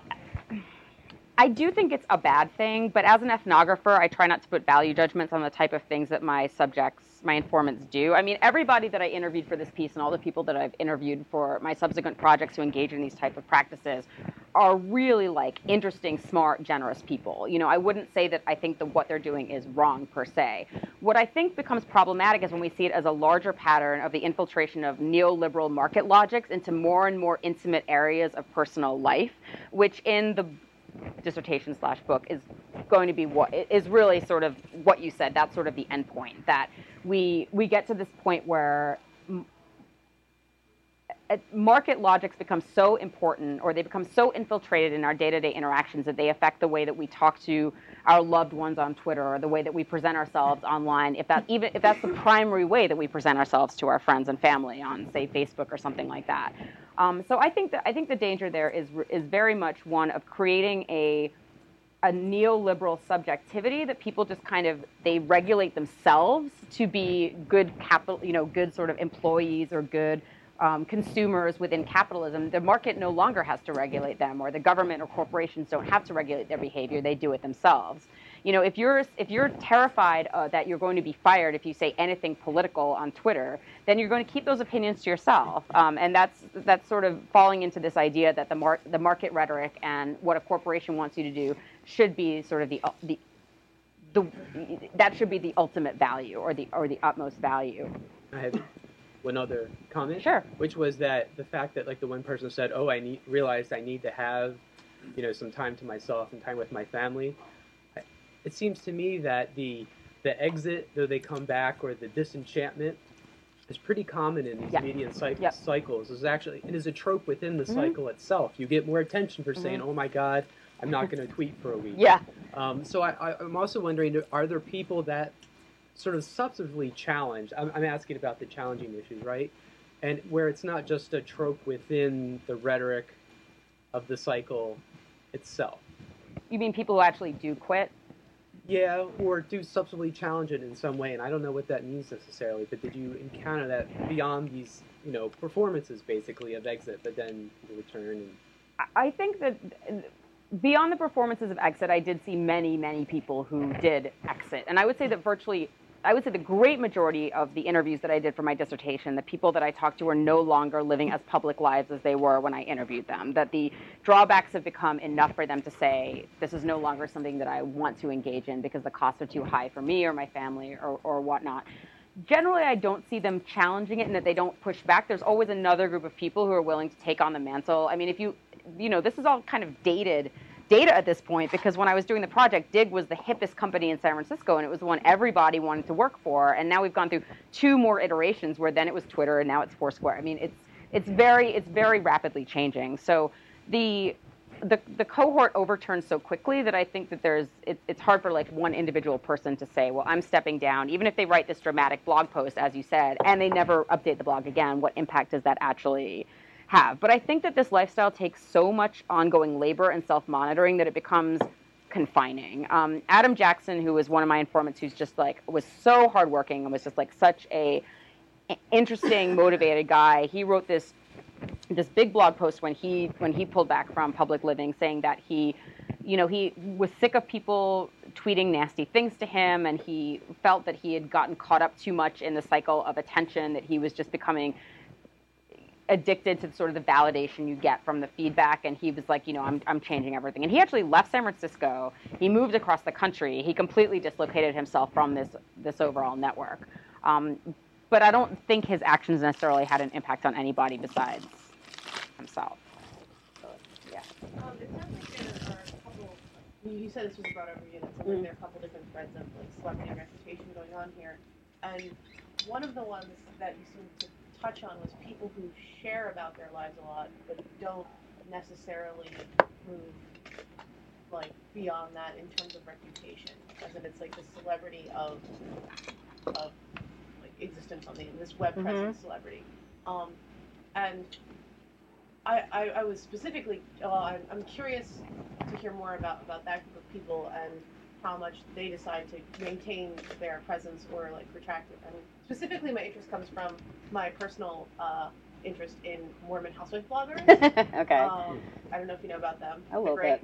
I do think it's a bad thing, but as an ethnographer, I try not to put value judgments on the type of things that my informants do. I mean, everybody that I interviewed for this piece and all the people that I've interviewed for my subsequent projects who engage in these type of practices are really like interesting, smart, generous people. I wouldn't say that I think that what they're doing is wrong per se. What I think becomes problematic is when we see it as a larger pattern of the infiltration of neoliberal market logics into more and more intimate areas of personal life, which in the dissertation/book is going to be what is really sort of what you said. That's sort of the end point, that we get to this point where market logics become so important, or they become so infiltrated in our day-to-day interactions that they affect the way that we talk to our loved ones on Twitter, or the way that we present ourselves online, if that's the primary way that we present ourselves to our friends and family on, say, Facebook or something like that. So I think the danger there is very much one of creating a neoliberal subjectivity that people just kind of, they regulate themselves to be good good sort of employees or good consumers within capitalism. The market no longer has to regulate them, or the government or corporations don't have to regulate their behavior. They do it themselves. If you're terrified that you're going to be fired if you say anything political on Twitter, then you're going to keep those opinions to yourself. And that's sort of falling into this idea that the market rhetoric and what a corporation wants you to do should be sort of that should be the ultimate value, or the utmost value. I have one other comment. Sure. Which was that the fact that, like, the one person said, oh, realized I need to have, some time to myself and time with my family. It seems to me that the exit, though they come back, or the disenchantment, is pretty common in these media cycles. It is a trope within the cycle itself. You get more attention for saying, oh my God, I'm not going to tweet for a week. Yeah. So I'm also wondering, are there people that sort of substantively challenge? I'm asking about the challenging issues, right? And where it's not just a trope within the rhetoric of the cycle itself. You mean people who actually do quit? Yeah, or do substantively challenge it in some way, and I don't know what that means necessarily, but did you encounter that beyond these, performances, basically, of exit, but then the return? And... I think that beyond the performances of exit, I did see many, many people who did exit. And I would say that the great majority of the interviews that I did for my dissertation, the people that I talked to are no longer living as public lives as they were when I interviewed them, that the drawbacks have become enough for them to say, this is no longer something that I want to engage in because the costs are too high for me or my family or whatnot. Generally, I don't see them challenging it and that they don't push back. There's always another group of people who are willing to take on the mantle. I mean, this is all kind of dated data at this point, because when I was doing the project, Digg was the hippest company in San Francisco, and it was the one everybody wanted to work for. And now we've gone through 2 more iterations where then it was Twitter and now it's Foursquare. I mean, it's very rapidly changing. So the cohort overturns so quickly that I think that it's hard for like one individual person to say, well, I'm stepping down, even if they write this dramatic blog post, as you said, and they never update the blog again. What impact does that actually have? But I think that this lifestyle takes so much ongoing labor and self-monitoring that it becomes confining. Adam Jackson, who was one of my informants, who's just like was so hardworking and was just like such a interesting, motivated guy. He wrote this big blog post when he pulled back from public living, saying that he was sick of people tweeting nasty things to him, and he felt that he had gotten caught up too much in the cycle of attention, that he was just becoming addicted to sort of the validation you get from the feedback. And he was like, I'm changing everything. And he actually left San Francisco. He moved across the country. He completely dislocated himself from this overall network. But I don't think his actions necessarily had an impact on anybody besides himself. So, yeah. It sounds like there are a couple. You said this was about over units. I think there are a couple different threads of like celebrity and reputation going on here, and one of the ones that you seem to touch on was people who share about their lives a lot, but don't necessarily move like beyond that in terms of reputation, as if it's like the celebrity of existence on this web presence celebrity. And I was specifically, I'm curious to hear more about that group of people and how much they decide to maintain their presence or like retract it. And specifically my interest comes from my personal interest in Mormon housewife bloggers. Okay. I don't know if you know about them. A little bit.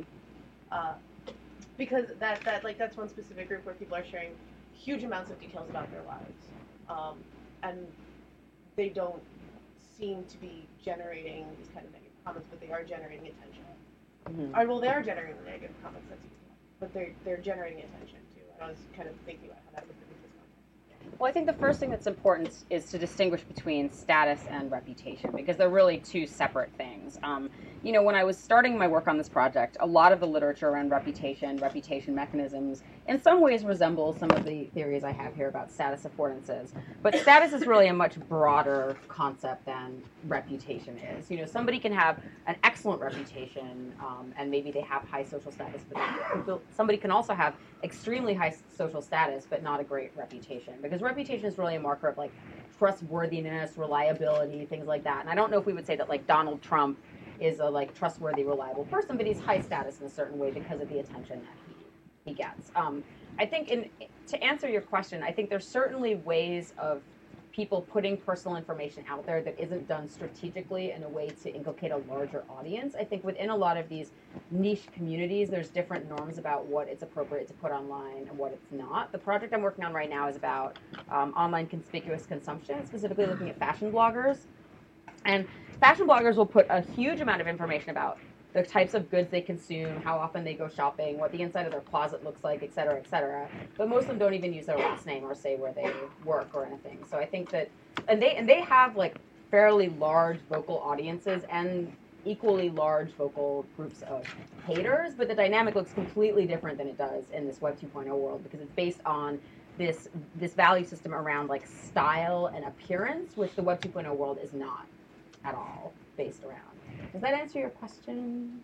Because that's one specific group where people are sharing huge amounts of details about their lives. And they don't seem to be generating these kind of negative comments, but they are generating attention. Well, they are generating negative comments, but they're generating attention too. And I was kind of thinking about how that would fit into this context. Well, I think the first thing that's important is to distinguish between status and reputation, because they're really 2 separate things. When I was starting my work on this project, a lot of the literature around reputation mechanisms, in some ways resembles some of the theories I have here about status affordances. But status is really a much broader concept than reputation is. Somebody can have an excellent reputation, and maybe they have high social status, but somebody can also have extremely high social status, but not a great reputation. Because reputation is really a marker of, like, trustworthiness, reliability, things like that. And I don't know if we would say that, like, Donald Trump is a like trustworthy, reliable person, but he's high status in a certain way because of the attention that he gets. I think to answer your question, I think there's certainly ways of people putting personal information out there that isn't done strategically in a way to inculcate a larger audience. I think within a lot of these niche communities, there's different norms about what it's appropriate to put online and what it's not. The project I'm working on right now is about online conspicuous consumption, specifically looking at fashion bloggers. And fashion bloggers will put a huge amount of information about the types of goods they consume, how often they go shopping, what the inside of their closet looks like, et cetera, et cetera. But most of them don't even use their last name or say where they work or anything. So I think that, and they have like fairly large vocal audiences and equally large vocal groups of haters, but the dynamic looks completely different than it does in this Web 2.0 world, because it's based on this value system around like style and appearance, which the Web 2.0 world is not at all based around. Does that answer your question?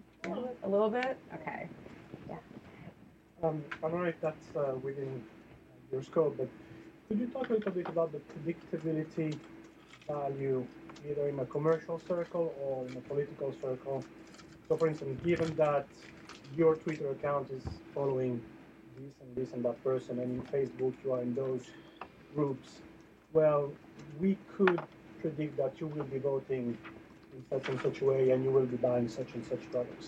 A little bit? Okay. Yeah. I don't know if that's within your scope, but could you talk a little bit about the predictability value, either in a commercial circle or in a political circle? So, for instance, given that your Twitter account is following this and that person, and in Facebook you are in those groups, well, we could predict that you will be voting in such and such way, and you will be buying such and such products.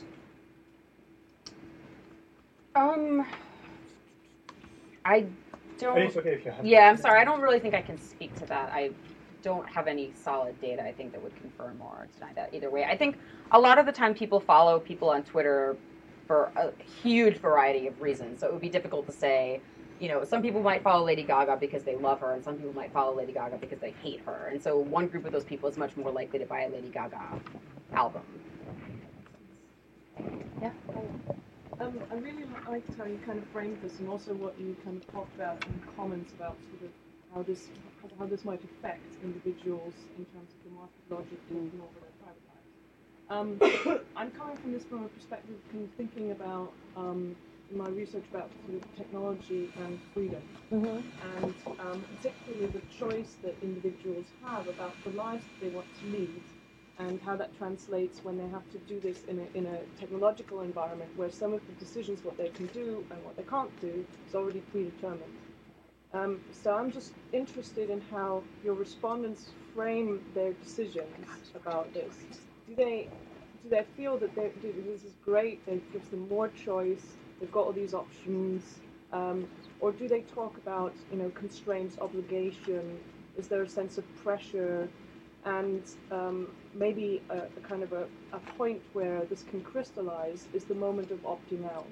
I don't. And it's okay if you have. Yeah, I'm sorry. I don't really think I can speak to that. I don't have any solid data, I think, that would confirm or deny that either way. I think a lot of the time people follow people on Twitter for a huge variety of reasons. So it would be difficult to say, some people might follow Lady Gaga because they love her, and some people might follow Lady Gaga because they hate her. And so one group of those people is much more likely to buy a Lady Gaga album. Yeah. I really liked how you kind of framed this, and also what you kind of talked about in comments about sort of how this might affect individuals in terms of the market logic taking over their private lives. I'm coming from this from a perspective of thinking about in my research about sort of technology and freedom, and particularly the choice that individuals have about the lives that they want to lead, and how that translates when they have to do this in a technological environment where some of the decisions, what they can do and what they can't do, is already predetermined. So I'm just interested in how your respondents frame their decisions about this. Do they feel that this is great, it gives them more choice, they've got all these options, or do they talk about, constraints, obligation? Is there a sense of pressure? And maybe a kind of a point where this can crystallize is the moment of opting out.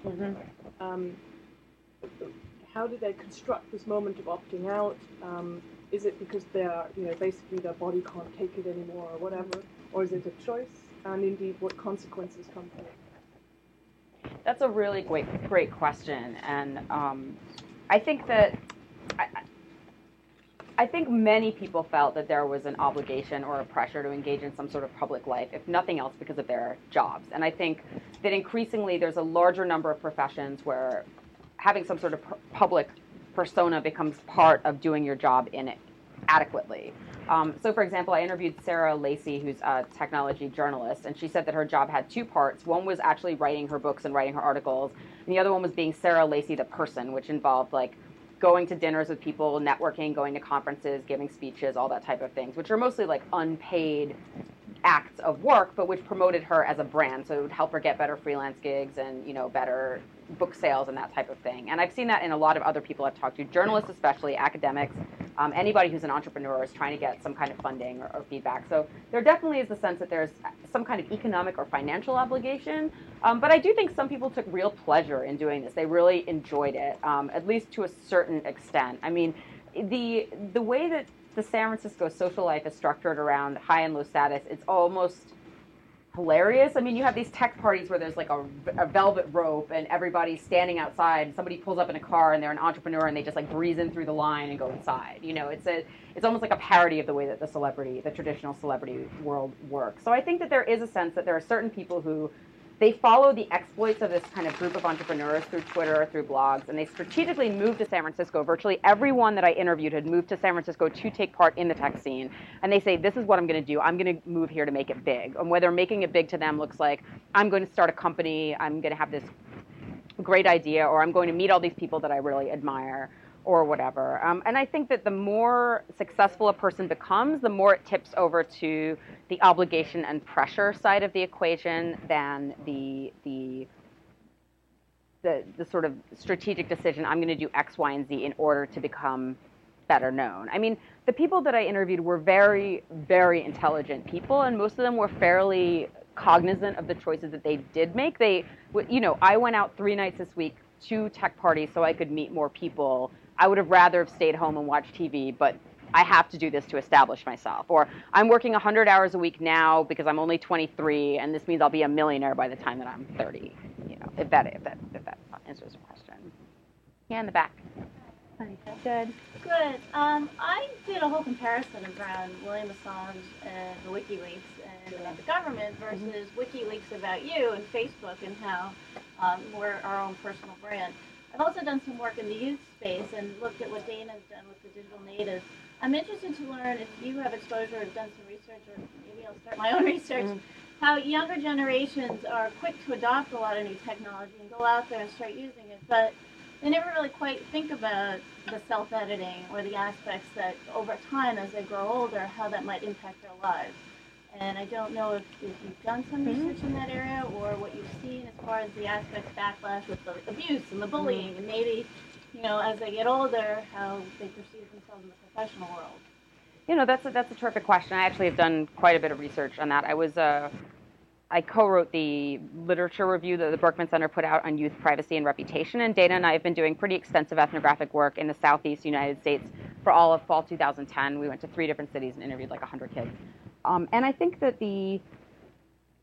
How do they construct this moment of opting out? Is it because they are, basically their body can't take it anymore or whatever? Or is it a choice? And indeed, what consequences come from it? That's a really great question. And I think that I think many people felt that there was an obligation or a pressure to engage in some sort of public life, if nothing else because of their jobs. And I think that increasingly there's a larger number of professions where having some sort of public persona becomes part of doing your job in it adequately. So, for example, I interviewed Sarah Lacy, who's a technology journalist, and she said that her job had two parts. One was actually writing her books and writing her articles, and the other one was being Sarah Lacy the person, which involved going to dinners with people, networking, going to conferences, giving speeches, all that type of things, which are mostly unpaid acts of work, but which promoted her as a brand. So it would help her get better freelance gigs and, better book sales and that type of thing. And I've seen that in a lot of other people I've talked to, journalists especially, academics, anybody who's an entrepreneur is trying to get some kind of funding or feedback. So there definitely is the sense that there's some kind of economic or financial obligation. But I do think some people took real pleasure in doing this. They really enjoyed it, at least to a certain extent. I mean, the way that the San Francisco social life is structured around high and low status, it's almost hilarious. I mean, you have these tech parties where there's a velvet rope and everybody's standing outside, and somebody pulls up in a car and they're an entrepreneur and they just breeze in through the line and go inside. It's almost like a parody of the way that the traditional celebrity world works. So I think that there is a sense that there are certain people who they follow the exploits of this kind of group of entrepreneurs through Twitter, through blogs, and they strategically moved to San Francisco. Virtually everyone that I interviewed had moved to San Francisco to take part in the tech scene. And they say, this is what I'm going to do. I'm going to move here to make it big. And whether making it big to them looks like, I'm going to start a company, I'm going to have this great idea, or I'm going to meet all these people that I really admire, or whatever. And I think that the more successful a person becomes, the more it tips over to the obligation and pressure side of the equation than the sort of strategic decision, I'm going to do X, Y, and Z in order to become better known. I mean, the people that I interviewed were very, very intelligent people, and most of them were fairly cognizant of the choices that they did make. I went out 3 nights this week to tech parties so I could meet more people. I would have rather have stayed home and watched TV, but I have to do this to establish myself. Or I'm working 100 hours a week now because I'm only 23, and this means I'll be a millionaire by the time that I'm 30. If that answers your question. Yeah, in the back. Good. Good. I did a whole comparison around William Assange and the WikiLeaks and about the government versus WikiLeaks about you and Facebook and how we're our own personal brand. I've also done some work in the youth space and looked at what Dana's done with the digital natives. I'm interested to learn if you have exposure or done some research, or maybe I'll start my own research, how younger generations are quick to adopt a lot of new technology and go out there and start using it, but they never really quite think about the self-editing or the aspects that over time as they grow older, how that might impact their lives. And I don't know if you've done some research in that area or what you've seen as far as the aspects backlash with the abuse and the bullying and maybe, as they get older, how they perceive themselves in the professional world. That's a terrific question. I actually have done quite a bit of research on that. I co-wrote the literature review that the Berkman Center put out on youth privacy and reputation, and Dana and I have been doing pretty extensive ethnographic work in the Southeast United States for all of fall 2010. We went to 3 different cities and interviewed 100 kids. And I think that the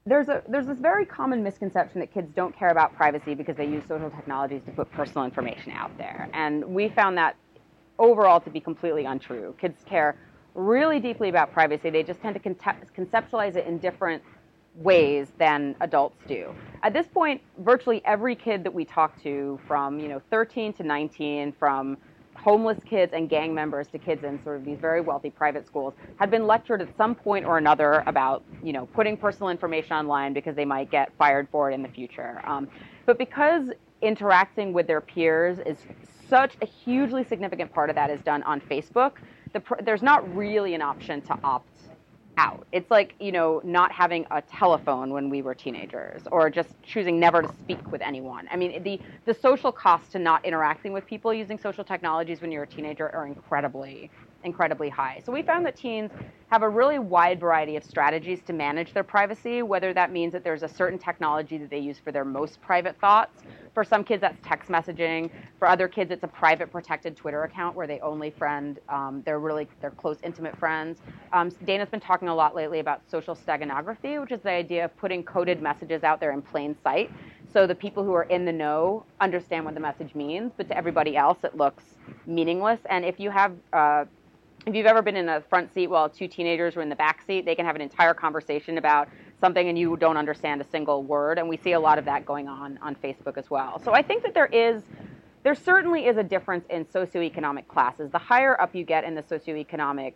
there's this very common misconception that kids don't care about privacy because they use social technologies to put personal information out there. And we found that overall to be completely untrue. Kids care really deeply about privacy. They just tend to conceptualize it in different ways than adults do. At this point, virtually every kid that we talk to, from 13 to 19, from homeless kids and gang members to kids in sort of these very wealthy private schools, had been lectured at some point or another about putting personal information online because they might get fired for it in the future. But because interacting with their peers is such a hugely significant part of that is done on Facebook, there's not really an option to opt out. It's like, not having a telephone when we were teenagers, or just choosing never to speak with anyone. I mean, the social costs to not interacting with people using social technologies when you're a teenager are incredibly high. So we found that teens have a really wide variety of strategies to manage their privacy, whether that means that there's a certain technology that they use for their most private thoughts. For some kids, that's text messaging. For other kids, it's a private protected Twitter account where they only friend their close, intimate friends. Dana's been talking a lot lately about social steganography, which is the idea of putting coded messages out there in plain sight. So the people who are in the know understand what the message means, but to everybody else, it looks meaningless. And if you've ever been in a front seat while two teenagers were in the back seat, they can have an entire conversation about something and you don't understand a single word. And we see a lot of that going on Facebook as well. So I think that there certainly is a difference in socioeconomic classes. The higher up you get in the socioeconomic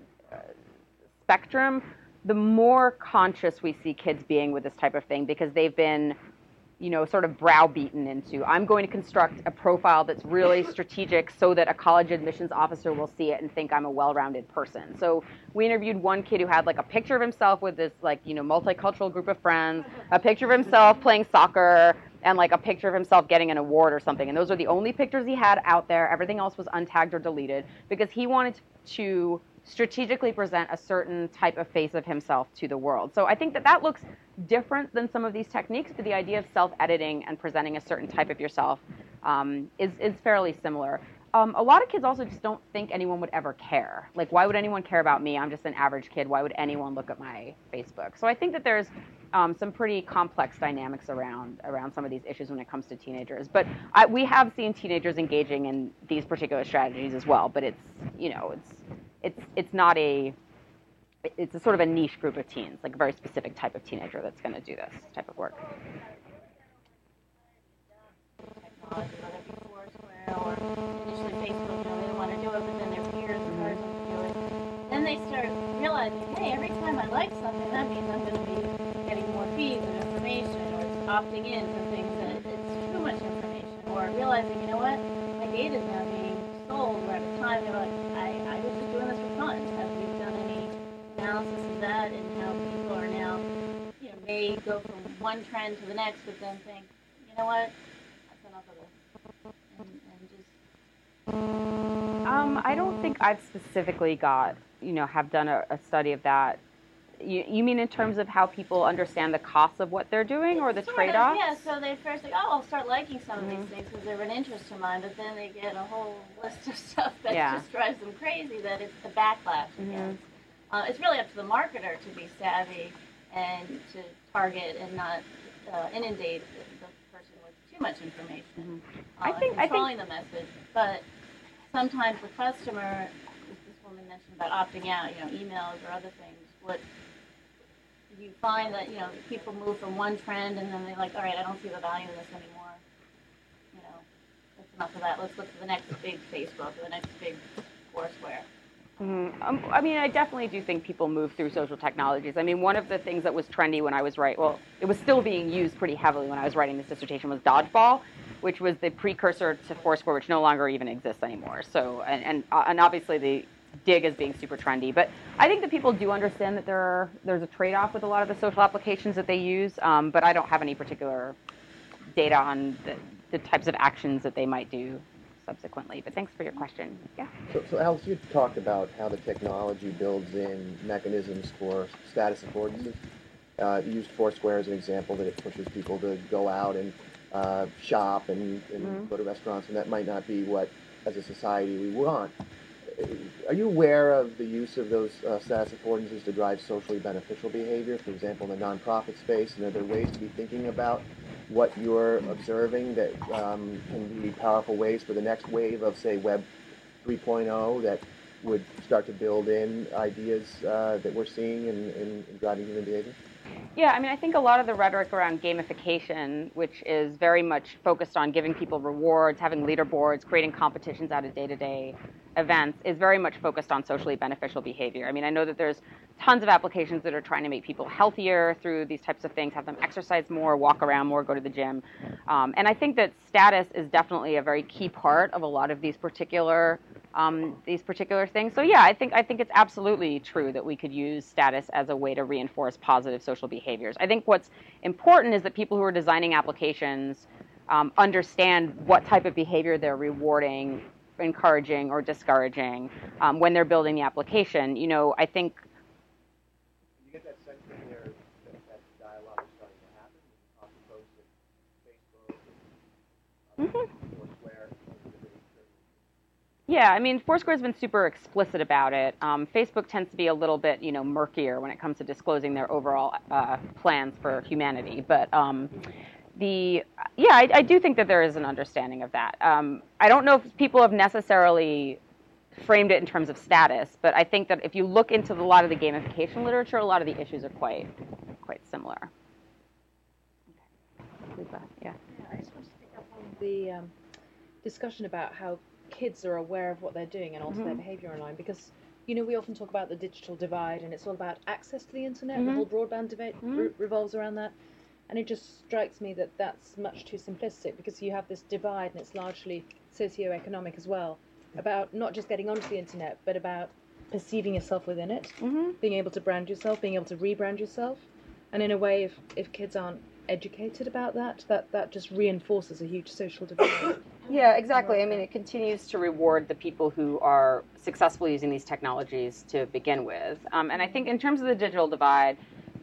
spectrum, the more conscious we see kids being with this type of thing, because they've been sort of browbeaten into, I'm going to construct a profile that's really strategic so that a college admissions officer will see it and think I'm a well-rounded person. So we interviewed one kid who had like a picture of himself with this multicultural group of friends, a picture of himself playing soccer, and like a picture of himself getting an award or something. And those are the only pictures he had out there. Everything else was untagged or deleted because he wanted to strategically present a certain type of face of himself to the world. So I think that looks different than some of these techniques, but the idea of self-editing and presenting a certain type of yourself is fairly similar. A lot of kids also just don't think anyone would ever care. Like, why would anyone care about me? I'm just an average kid. Why would anyone look at my Facebook? So I think that there's some pretty complex dynamics around some of these issues when it comes to teenagers. But we have seen teenagers engaging in these particular strategies as well. But it's a sort of a niche group of teens, like a very specific type of teenager that's going to do this type of work. Or initially Facebook, they didn't want to do it, but then their peers encouraged them to do it. Then they start realizing, hey, every time I like something, that means I'm going to be getting more feeds and information, or it's opting in for things that it's too much information, or realizing, you know what, my data is now being sold, or at the time they're like, I was just doing this for fun. Have you done any analysis of that and how people are now, may go from one trend to the next, but then think, you know what, that's enough of this. And just... I don't think I've specifically have done a study of that. You mean in terms of how people understand the costs of what they're doing, or the trade-offs? Yeah, so they first think, I'll start liking some of these things because they're of an interest of mine, but then they get a whole list of stuff that just drives them crazy, that it's the backlash against. It's really up to the marketer to be savvy and to target and not inundate the person with too much information. Controlling the message, but sometimes the customer, as this woman mentioned about opting out, emails or other things, what you find that, people move from one trend and then they're like, all right, I don't see the value in this anymore. That's enough of that. Let's look for the next big Facebook or the next big Foursquare. I mean, I definitely do think people move through social technologies. I mean, one of the things that was trendy when I was it was still being used pretty heavily when I was writing this dissertation, was dodgeball, which was the precursor to Foursquare, which no longer even exists anymore. So, and obviously the Dig is being super trendy. But I think that people do understand that there's a trade-off with a lot of the social applications that they use, but I don't have any particular data on the types of actions that they might do subsequently. But thanks for your question. Yeah. So Alex, you talked about how the technology builds in mechanisms for status affordances. You used Foursquare as an example, that it pushes people to go out and shop and go to restaurants, and that might not be what, as a society, we want. are you aware of the use of those status affordances to drive socially beneficial behavior, for example, in the nonprofit space? And are there ways to be thinking about what you're observing that can be powerful ways for the next wave of, say, Web 3.0 that would start to build in ideas that we're seeing in driving human behavior? Yeah, I mean, I think a lot of the rhetoric around gamification, which is very much focused on giving people rewards, having leaderboards, creating competitions out of day-to-day events, is very much focused on socially beneficial behavior. I mean, I know that there's tons of applications that are trying to make people healthier through these types of things, have them exercise more, walk around more, go to the gym. And I think that status is definitely a very key part of a lot of these particular things. So yeah, I think it's absolutely true that we could use status as a way to reinforce positive social behaviors. I think what's important is that people who are designing applications understand what type of behavior they're rewarding, encouraging, or discouraging when they're building the application. You know, I think. You get that sense from there that dialogue is starting to happen. You talk to folks at Facebook, Foursquare. Yeah, I mean, Foursquare's been super explicit about it. Facebook tends to be a little bit, murkier when it comes to disclosing their overall plans for humanity. But I do think that there is an understanding of that. I don't know if people have necessarily framed it in terms of status, but I think that if you look into a lot of the gamification literature, a lot of the issues are quite similar. Okay. Yeah. I just want to pick up on the discussion about how kids are aware of what they're doing and also their behavior online, because we often talk about the digital divide, and it's all about access to the internet. The whole broadband debate revolves around that, and it just strikes me that that's much too simplistic, because you have this divide, and it's largely socioeconomic as well, about not just getting onto the internet, but about perceiving yourself within it, being able to brand yourself, being able to rebrand yourself. And in a way, if kids aren't educated about that just reinforces a huge social divide. Yeah, exactly. I mean, it continues to reward the people who are successful using these technologies to begin with. And I think in terms of the digital divide,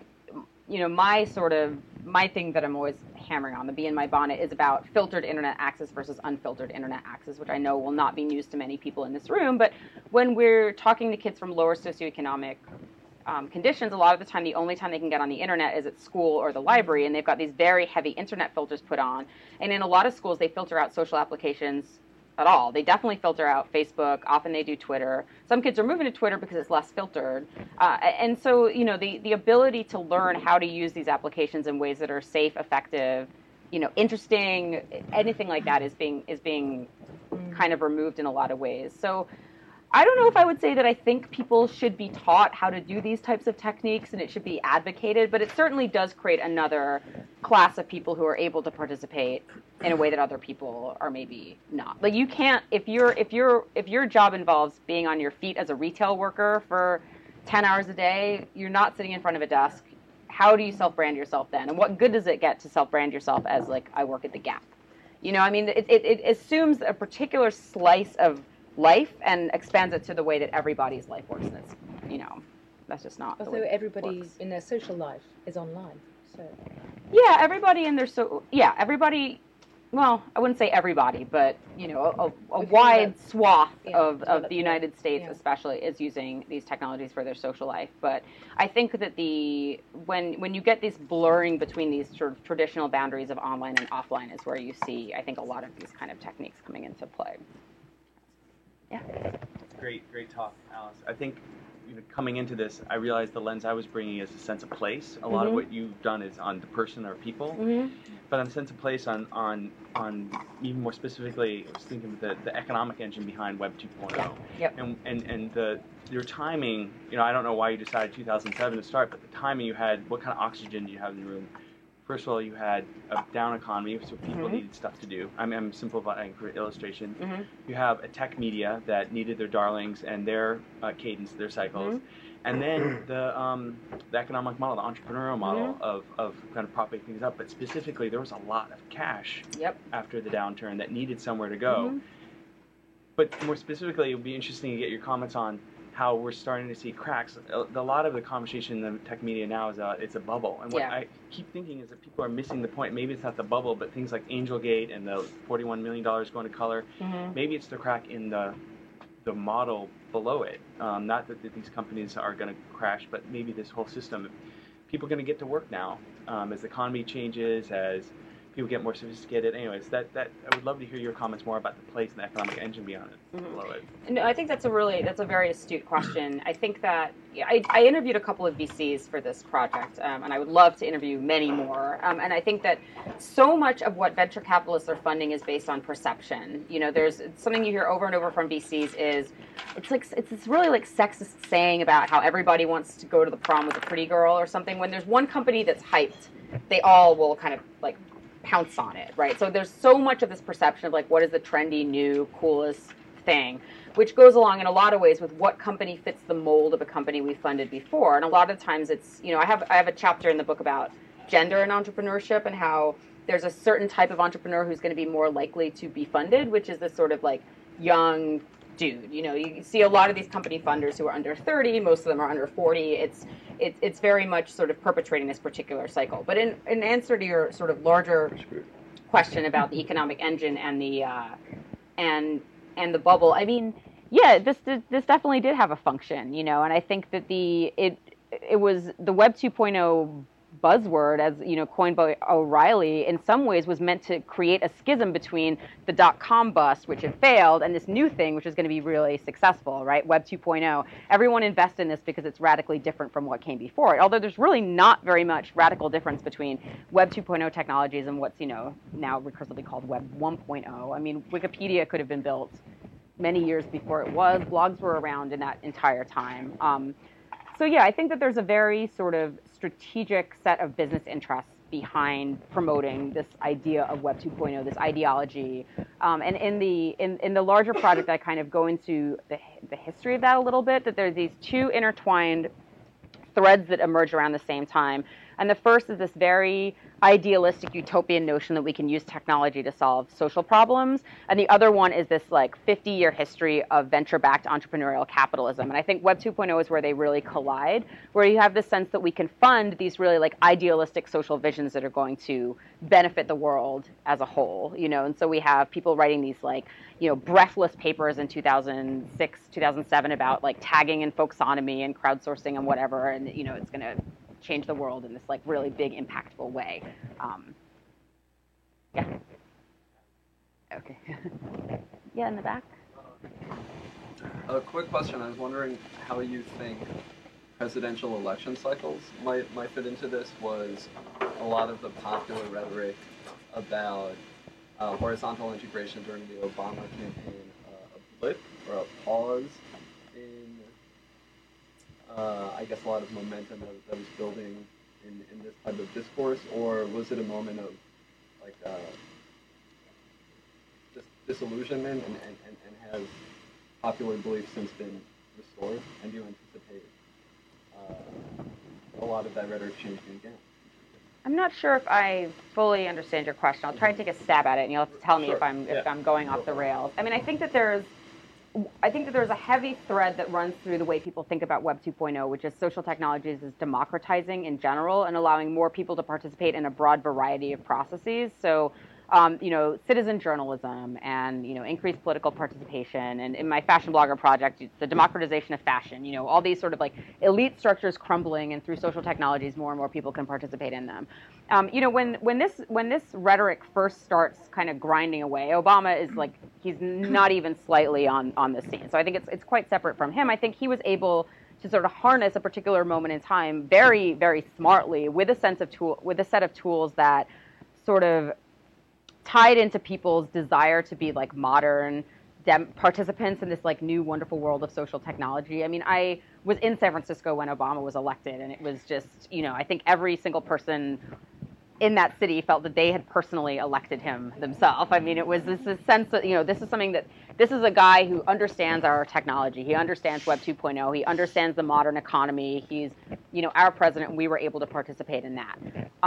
my thing that I'm always hammering on, the bee in my bonnet, is about filtered internet access versus unfiltered internet access, which I know will not be news to many people in this room. But when we're talking to kids from lower socioeconomic conditions, a lot of the time, the only time they can get on the internet is at school or the library, and they've got these very heavy internet filters put on. And in a lot of schools, they filter out social applications at all. They definitely filter out Facebook. Often they do Twitter. Some kids are moving to Twitter because it's less filtered. And so, the ability to learn how to use these applications in ways that are safe, effective, interesting, anything like that is being kind of removed in a lot of ways. So I don't know if I would say that I think people should be taught how to do these types of techniques and it should be advocated, but it certainly does create another class of people who are able to participate in a way that other people are maybe not. Like, you can't, if your job involves being on your feet as a retail worker for 10 hours a day, you're not sitting in front of a desk. How do you self-brand yourself then? And what good does it get to self-brand yourself as, like, I work at the Gap? It assumes a particular slice of life and expands it to the way that everybody's life works, and it's, that's just not. Also, everybody in their social life is online, so. Yeah, everybody in their everybody. Well, I wouldn't say everybody, but a wide swath of the United States, especially, is using these technologies for their social life. But I think that when you get this blurring between these sort of traditional boundaries of online and offline is where you see, I think, a lot of these kind of techniques coming into play. Yeah. Great talk, Alice. I think coming into this, I realized the lens I was bringing is a sense of place. A lot of what you've done is on the person or people, but on a sense of place, on even more specifically, I was thinking of the economic engine behind Web 2.0. Yep. And your timing. I don't know why you decided 2007 to start, but the timing you had. What kind of oxygen do you have in the room? First of all, you had a down economy, so people needed stuff to do. I'm simplifying for illustration. You have a tech media that needed their darlings and their cadence, their cycles. And then the economic model, the entrepreneurial model of kind of propping things up. But specifically, there was a lot of cash after the downturn that needed somewhere to go. But more specifically, it would be interesting to get your comments on how we're starting to see cracks. A lot of the conversation in the tech media now is it's a bubble. And what I keep thinking is that people are missing the point. Maybe it's not the bubble, but things like Angelgate and the $41 million going to color. Maybe it's the crack in the model below it. Not that these companies are going to crash, but maybe this whole system. People are going to get to work now as the economy changes, as people get more sophisticated. Anyways, that I would love to hear your comments more about the place and the economic engine beyond it, below it. No, I think that's a very astute question. I think that I interviewed a couple of VCs for this project, and I would love to interview many more. And I think that so much of what venture capitalists are funding is based on perception. There's something you hear over and over from VCs is it's this really like sexist saying about how everybody wants to go to the prom with a pretty girl or something. When there's one company that's hyped, they all will kind of like pounce on it, right? So there's so much of this perception of like what is the trendy, new, coolest thing, which goes along in a lot of ways with what company fits the mold of a company we funded before. And a lot of times it's, I have a chapter in the book about gender and entrepreneurship and how there's a certain type of entrepreneur who's going to be more likely to be funded, which is this sort of like young dude. You see a lot of these company funders who are under 30, most of them are under 40. It's very much sort of perpetrating this particular cycle. But in answer to your sort of larger question about the economic engine and the and the bubble, I mean, yeah, this definitely did have a function, and I think that it was the Web 2.0 buzzword, as coined by O'Reilly, in some ways was meant to create a schism between the .com bust, which had failed, and this new thing, which is going to be really successful, right? Web 2.0. Everyone invests in this because it's radically different from what came before it. Although there's really not very much radical difference between Web 2.0 technologies and what's now recursively called Web 1.0. I mean, Wikipedia could have been built many years before it was. Blogs were around in that entire time. So yeah, I think that there's a very sort of strategic set of business interests behind promoting this idea of Web 2.0, this ideology. And in the larger project, I kind of go into the history of that a little bit, that there's these two intertwined threads that emerge around the same time. And the first is this very idealistic utopian notion that we can use technology to solve social problems. And the other one is this like 50-year history of venture-backed entrepreneurial capitalism. And I think Web 2.0 is where they really collide, where you have the sense that we can fund these really like idealistic social visions that are going to benefit the world as a whole, And so we have people writing these like, breathless papers in 2006, 2007 about like tagging and folksonomy and crowdsourcing and whatever. And, it's going to change the world in this like really big, impactful way. Yeah. Okay. Yeah, in the back. A quick question. I was wondering how you think presidential election cycles might fit into this. Was a lot of the popular rhetoric about horizontal integration during the Obama campaign a blip or a pause in I guess a lot of momentum that was building in this type of discourse, or was it a moment of like just disillusionment and has popular belief since been restored? And do you anticipate a lot of that rhetoric changing again? I'm not sure if I fully understand your question. I'll try to take a stab at it, and you'll have to tell me if I'm going off the rails. I mean, I think that there's a heavy thread that runs through the way people think about Web 2.0, which is social technologies is democratizing in general and allowing more people to participate in a broad variety of processes. So, citizen journalism and, increased political participation. And in my fashion blogger project, it's the democratization of fashion, all these sort of like elite structures crumbling, and through social technologies, more and more people can participate in them. When this rhetoric first starts kind of grinding away, Obama is like, he's not even slightly on the scene. So I think it's quite separate from him. I think he was able to sort of harness a particular moment in time very, very smartly with a set of tools that sort of tied into people's desire to be like modern participants in this like new wonderful world of social technology. I mean, I was in San Francisco when Obama was elected, and it was just, I think every single person in that city felt that they had personally elected him themselves. I mean, it was this sense that, this is a guy who understands our technology. He understands Web 2.0. He understands the modern economy. He's, our president, and we were able to participate in that.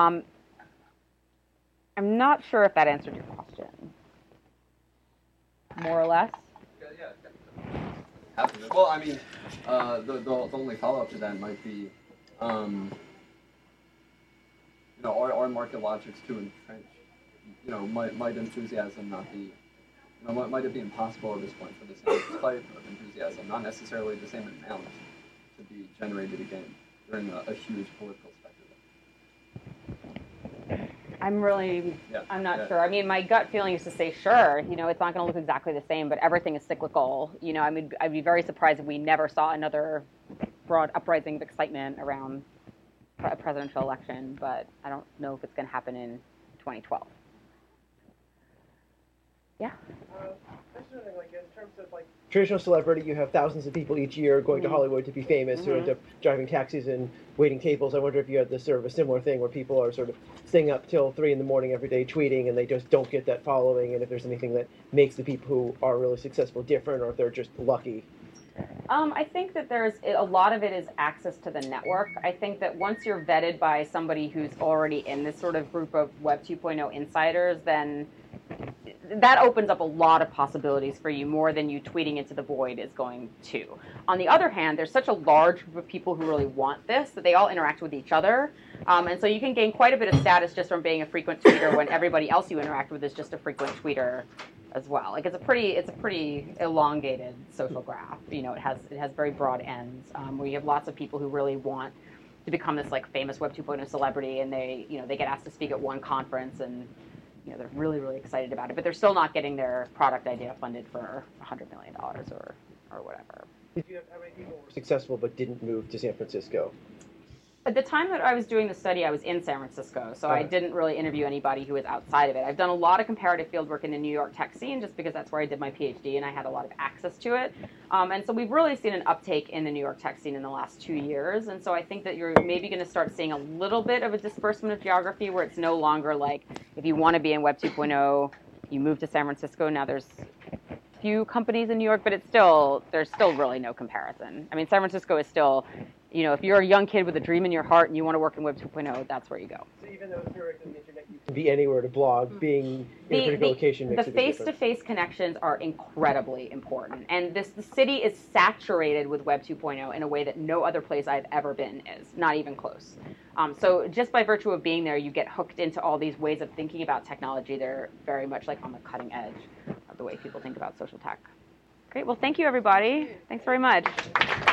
I'm not sure if that answered your question. More or less? Yeah. Well, I mean, the only follow-up to that might be, are market logics too entrenched? Might enthusiasm not be Might it be impossible at this point for the same type of enthusiasm, not necessarily the same amount, to be generated again during a huge political spectacle? I'm not sure. I mean, my gut feeling is to say, sure, it's not going to look exactly the same, but everything is cyclical. I'd be very surprised if we never saw another broad uprising of excitement around a presidential election, but I don't know if it's going to happen in 2012. Yeah. In terms of traditional celebrity, you have thousands of people each year going to Hollywood to be famous who end up driving taxis and waiting tables. I wonder if you had this sort of a similar thing where people are sort of staying up till 3 a.m. every day tweeting, and they just don't get that following, and if there's anything that makes the people who are really successful different, or if they're just lucky. I think that there's a lot of it is access to the network. I think that once you're vetted by somebody who's already in this sort of group of Web 2.0 insiders, then that opens up a lot of possibilities for you, more than you tweeting into the void is going to. On the other hand, there's such a large group of people who really want this that they all interact with each other. And so you can gain quite a bit of status just from being a frequent tweeter when everybody else you interact with is just a frequent tweeter as well. It's a pretty elongated social graph. It has very broad ends where you have lots of people who really want to become this famous Web 2.0 celebrity, and they get asked to speak at one conference, and they're really, really excited about it, but they're still not getting their product idea funded for $100 million or whatever. Did you have how many people were successful but didn't move to San Francisco? At the time that I was doing the study, I was in San Francisco, so I didn't really interview anybody who was outside of it. I've done a lot of comparative fieldwork in the New York tech scene, just because that's where I did my PhD and I had a lot of access to it. And so we've really seen an uptake in the New York tech scene in the last 2 years. And so I think that you're maybe going to start seeing a little bit of a disbursement of geography, where it's no longer if you want to be in Web 2.0, you move to San Francisco. Now there's few companies in New York, but there's still really no comparison. I mean, San Francisco is still, if you're a young kid with a dream in your heart and you want to work in Web 2.0, that's where you go. So even though theoretically the internet you can be anywhere to blog, being in a particular location makes a big difference. The face-to-face connections are incredibly important, and the city is saturated with Web 2.0 in a way that no other place I've ever been is, not even close. So just by virtue of being there, you get hooked into all these ways of thinking about technology. They're very much on the cutting edge of the way people think about social tech. Great. Well, thank you, everybody. Thanks very much.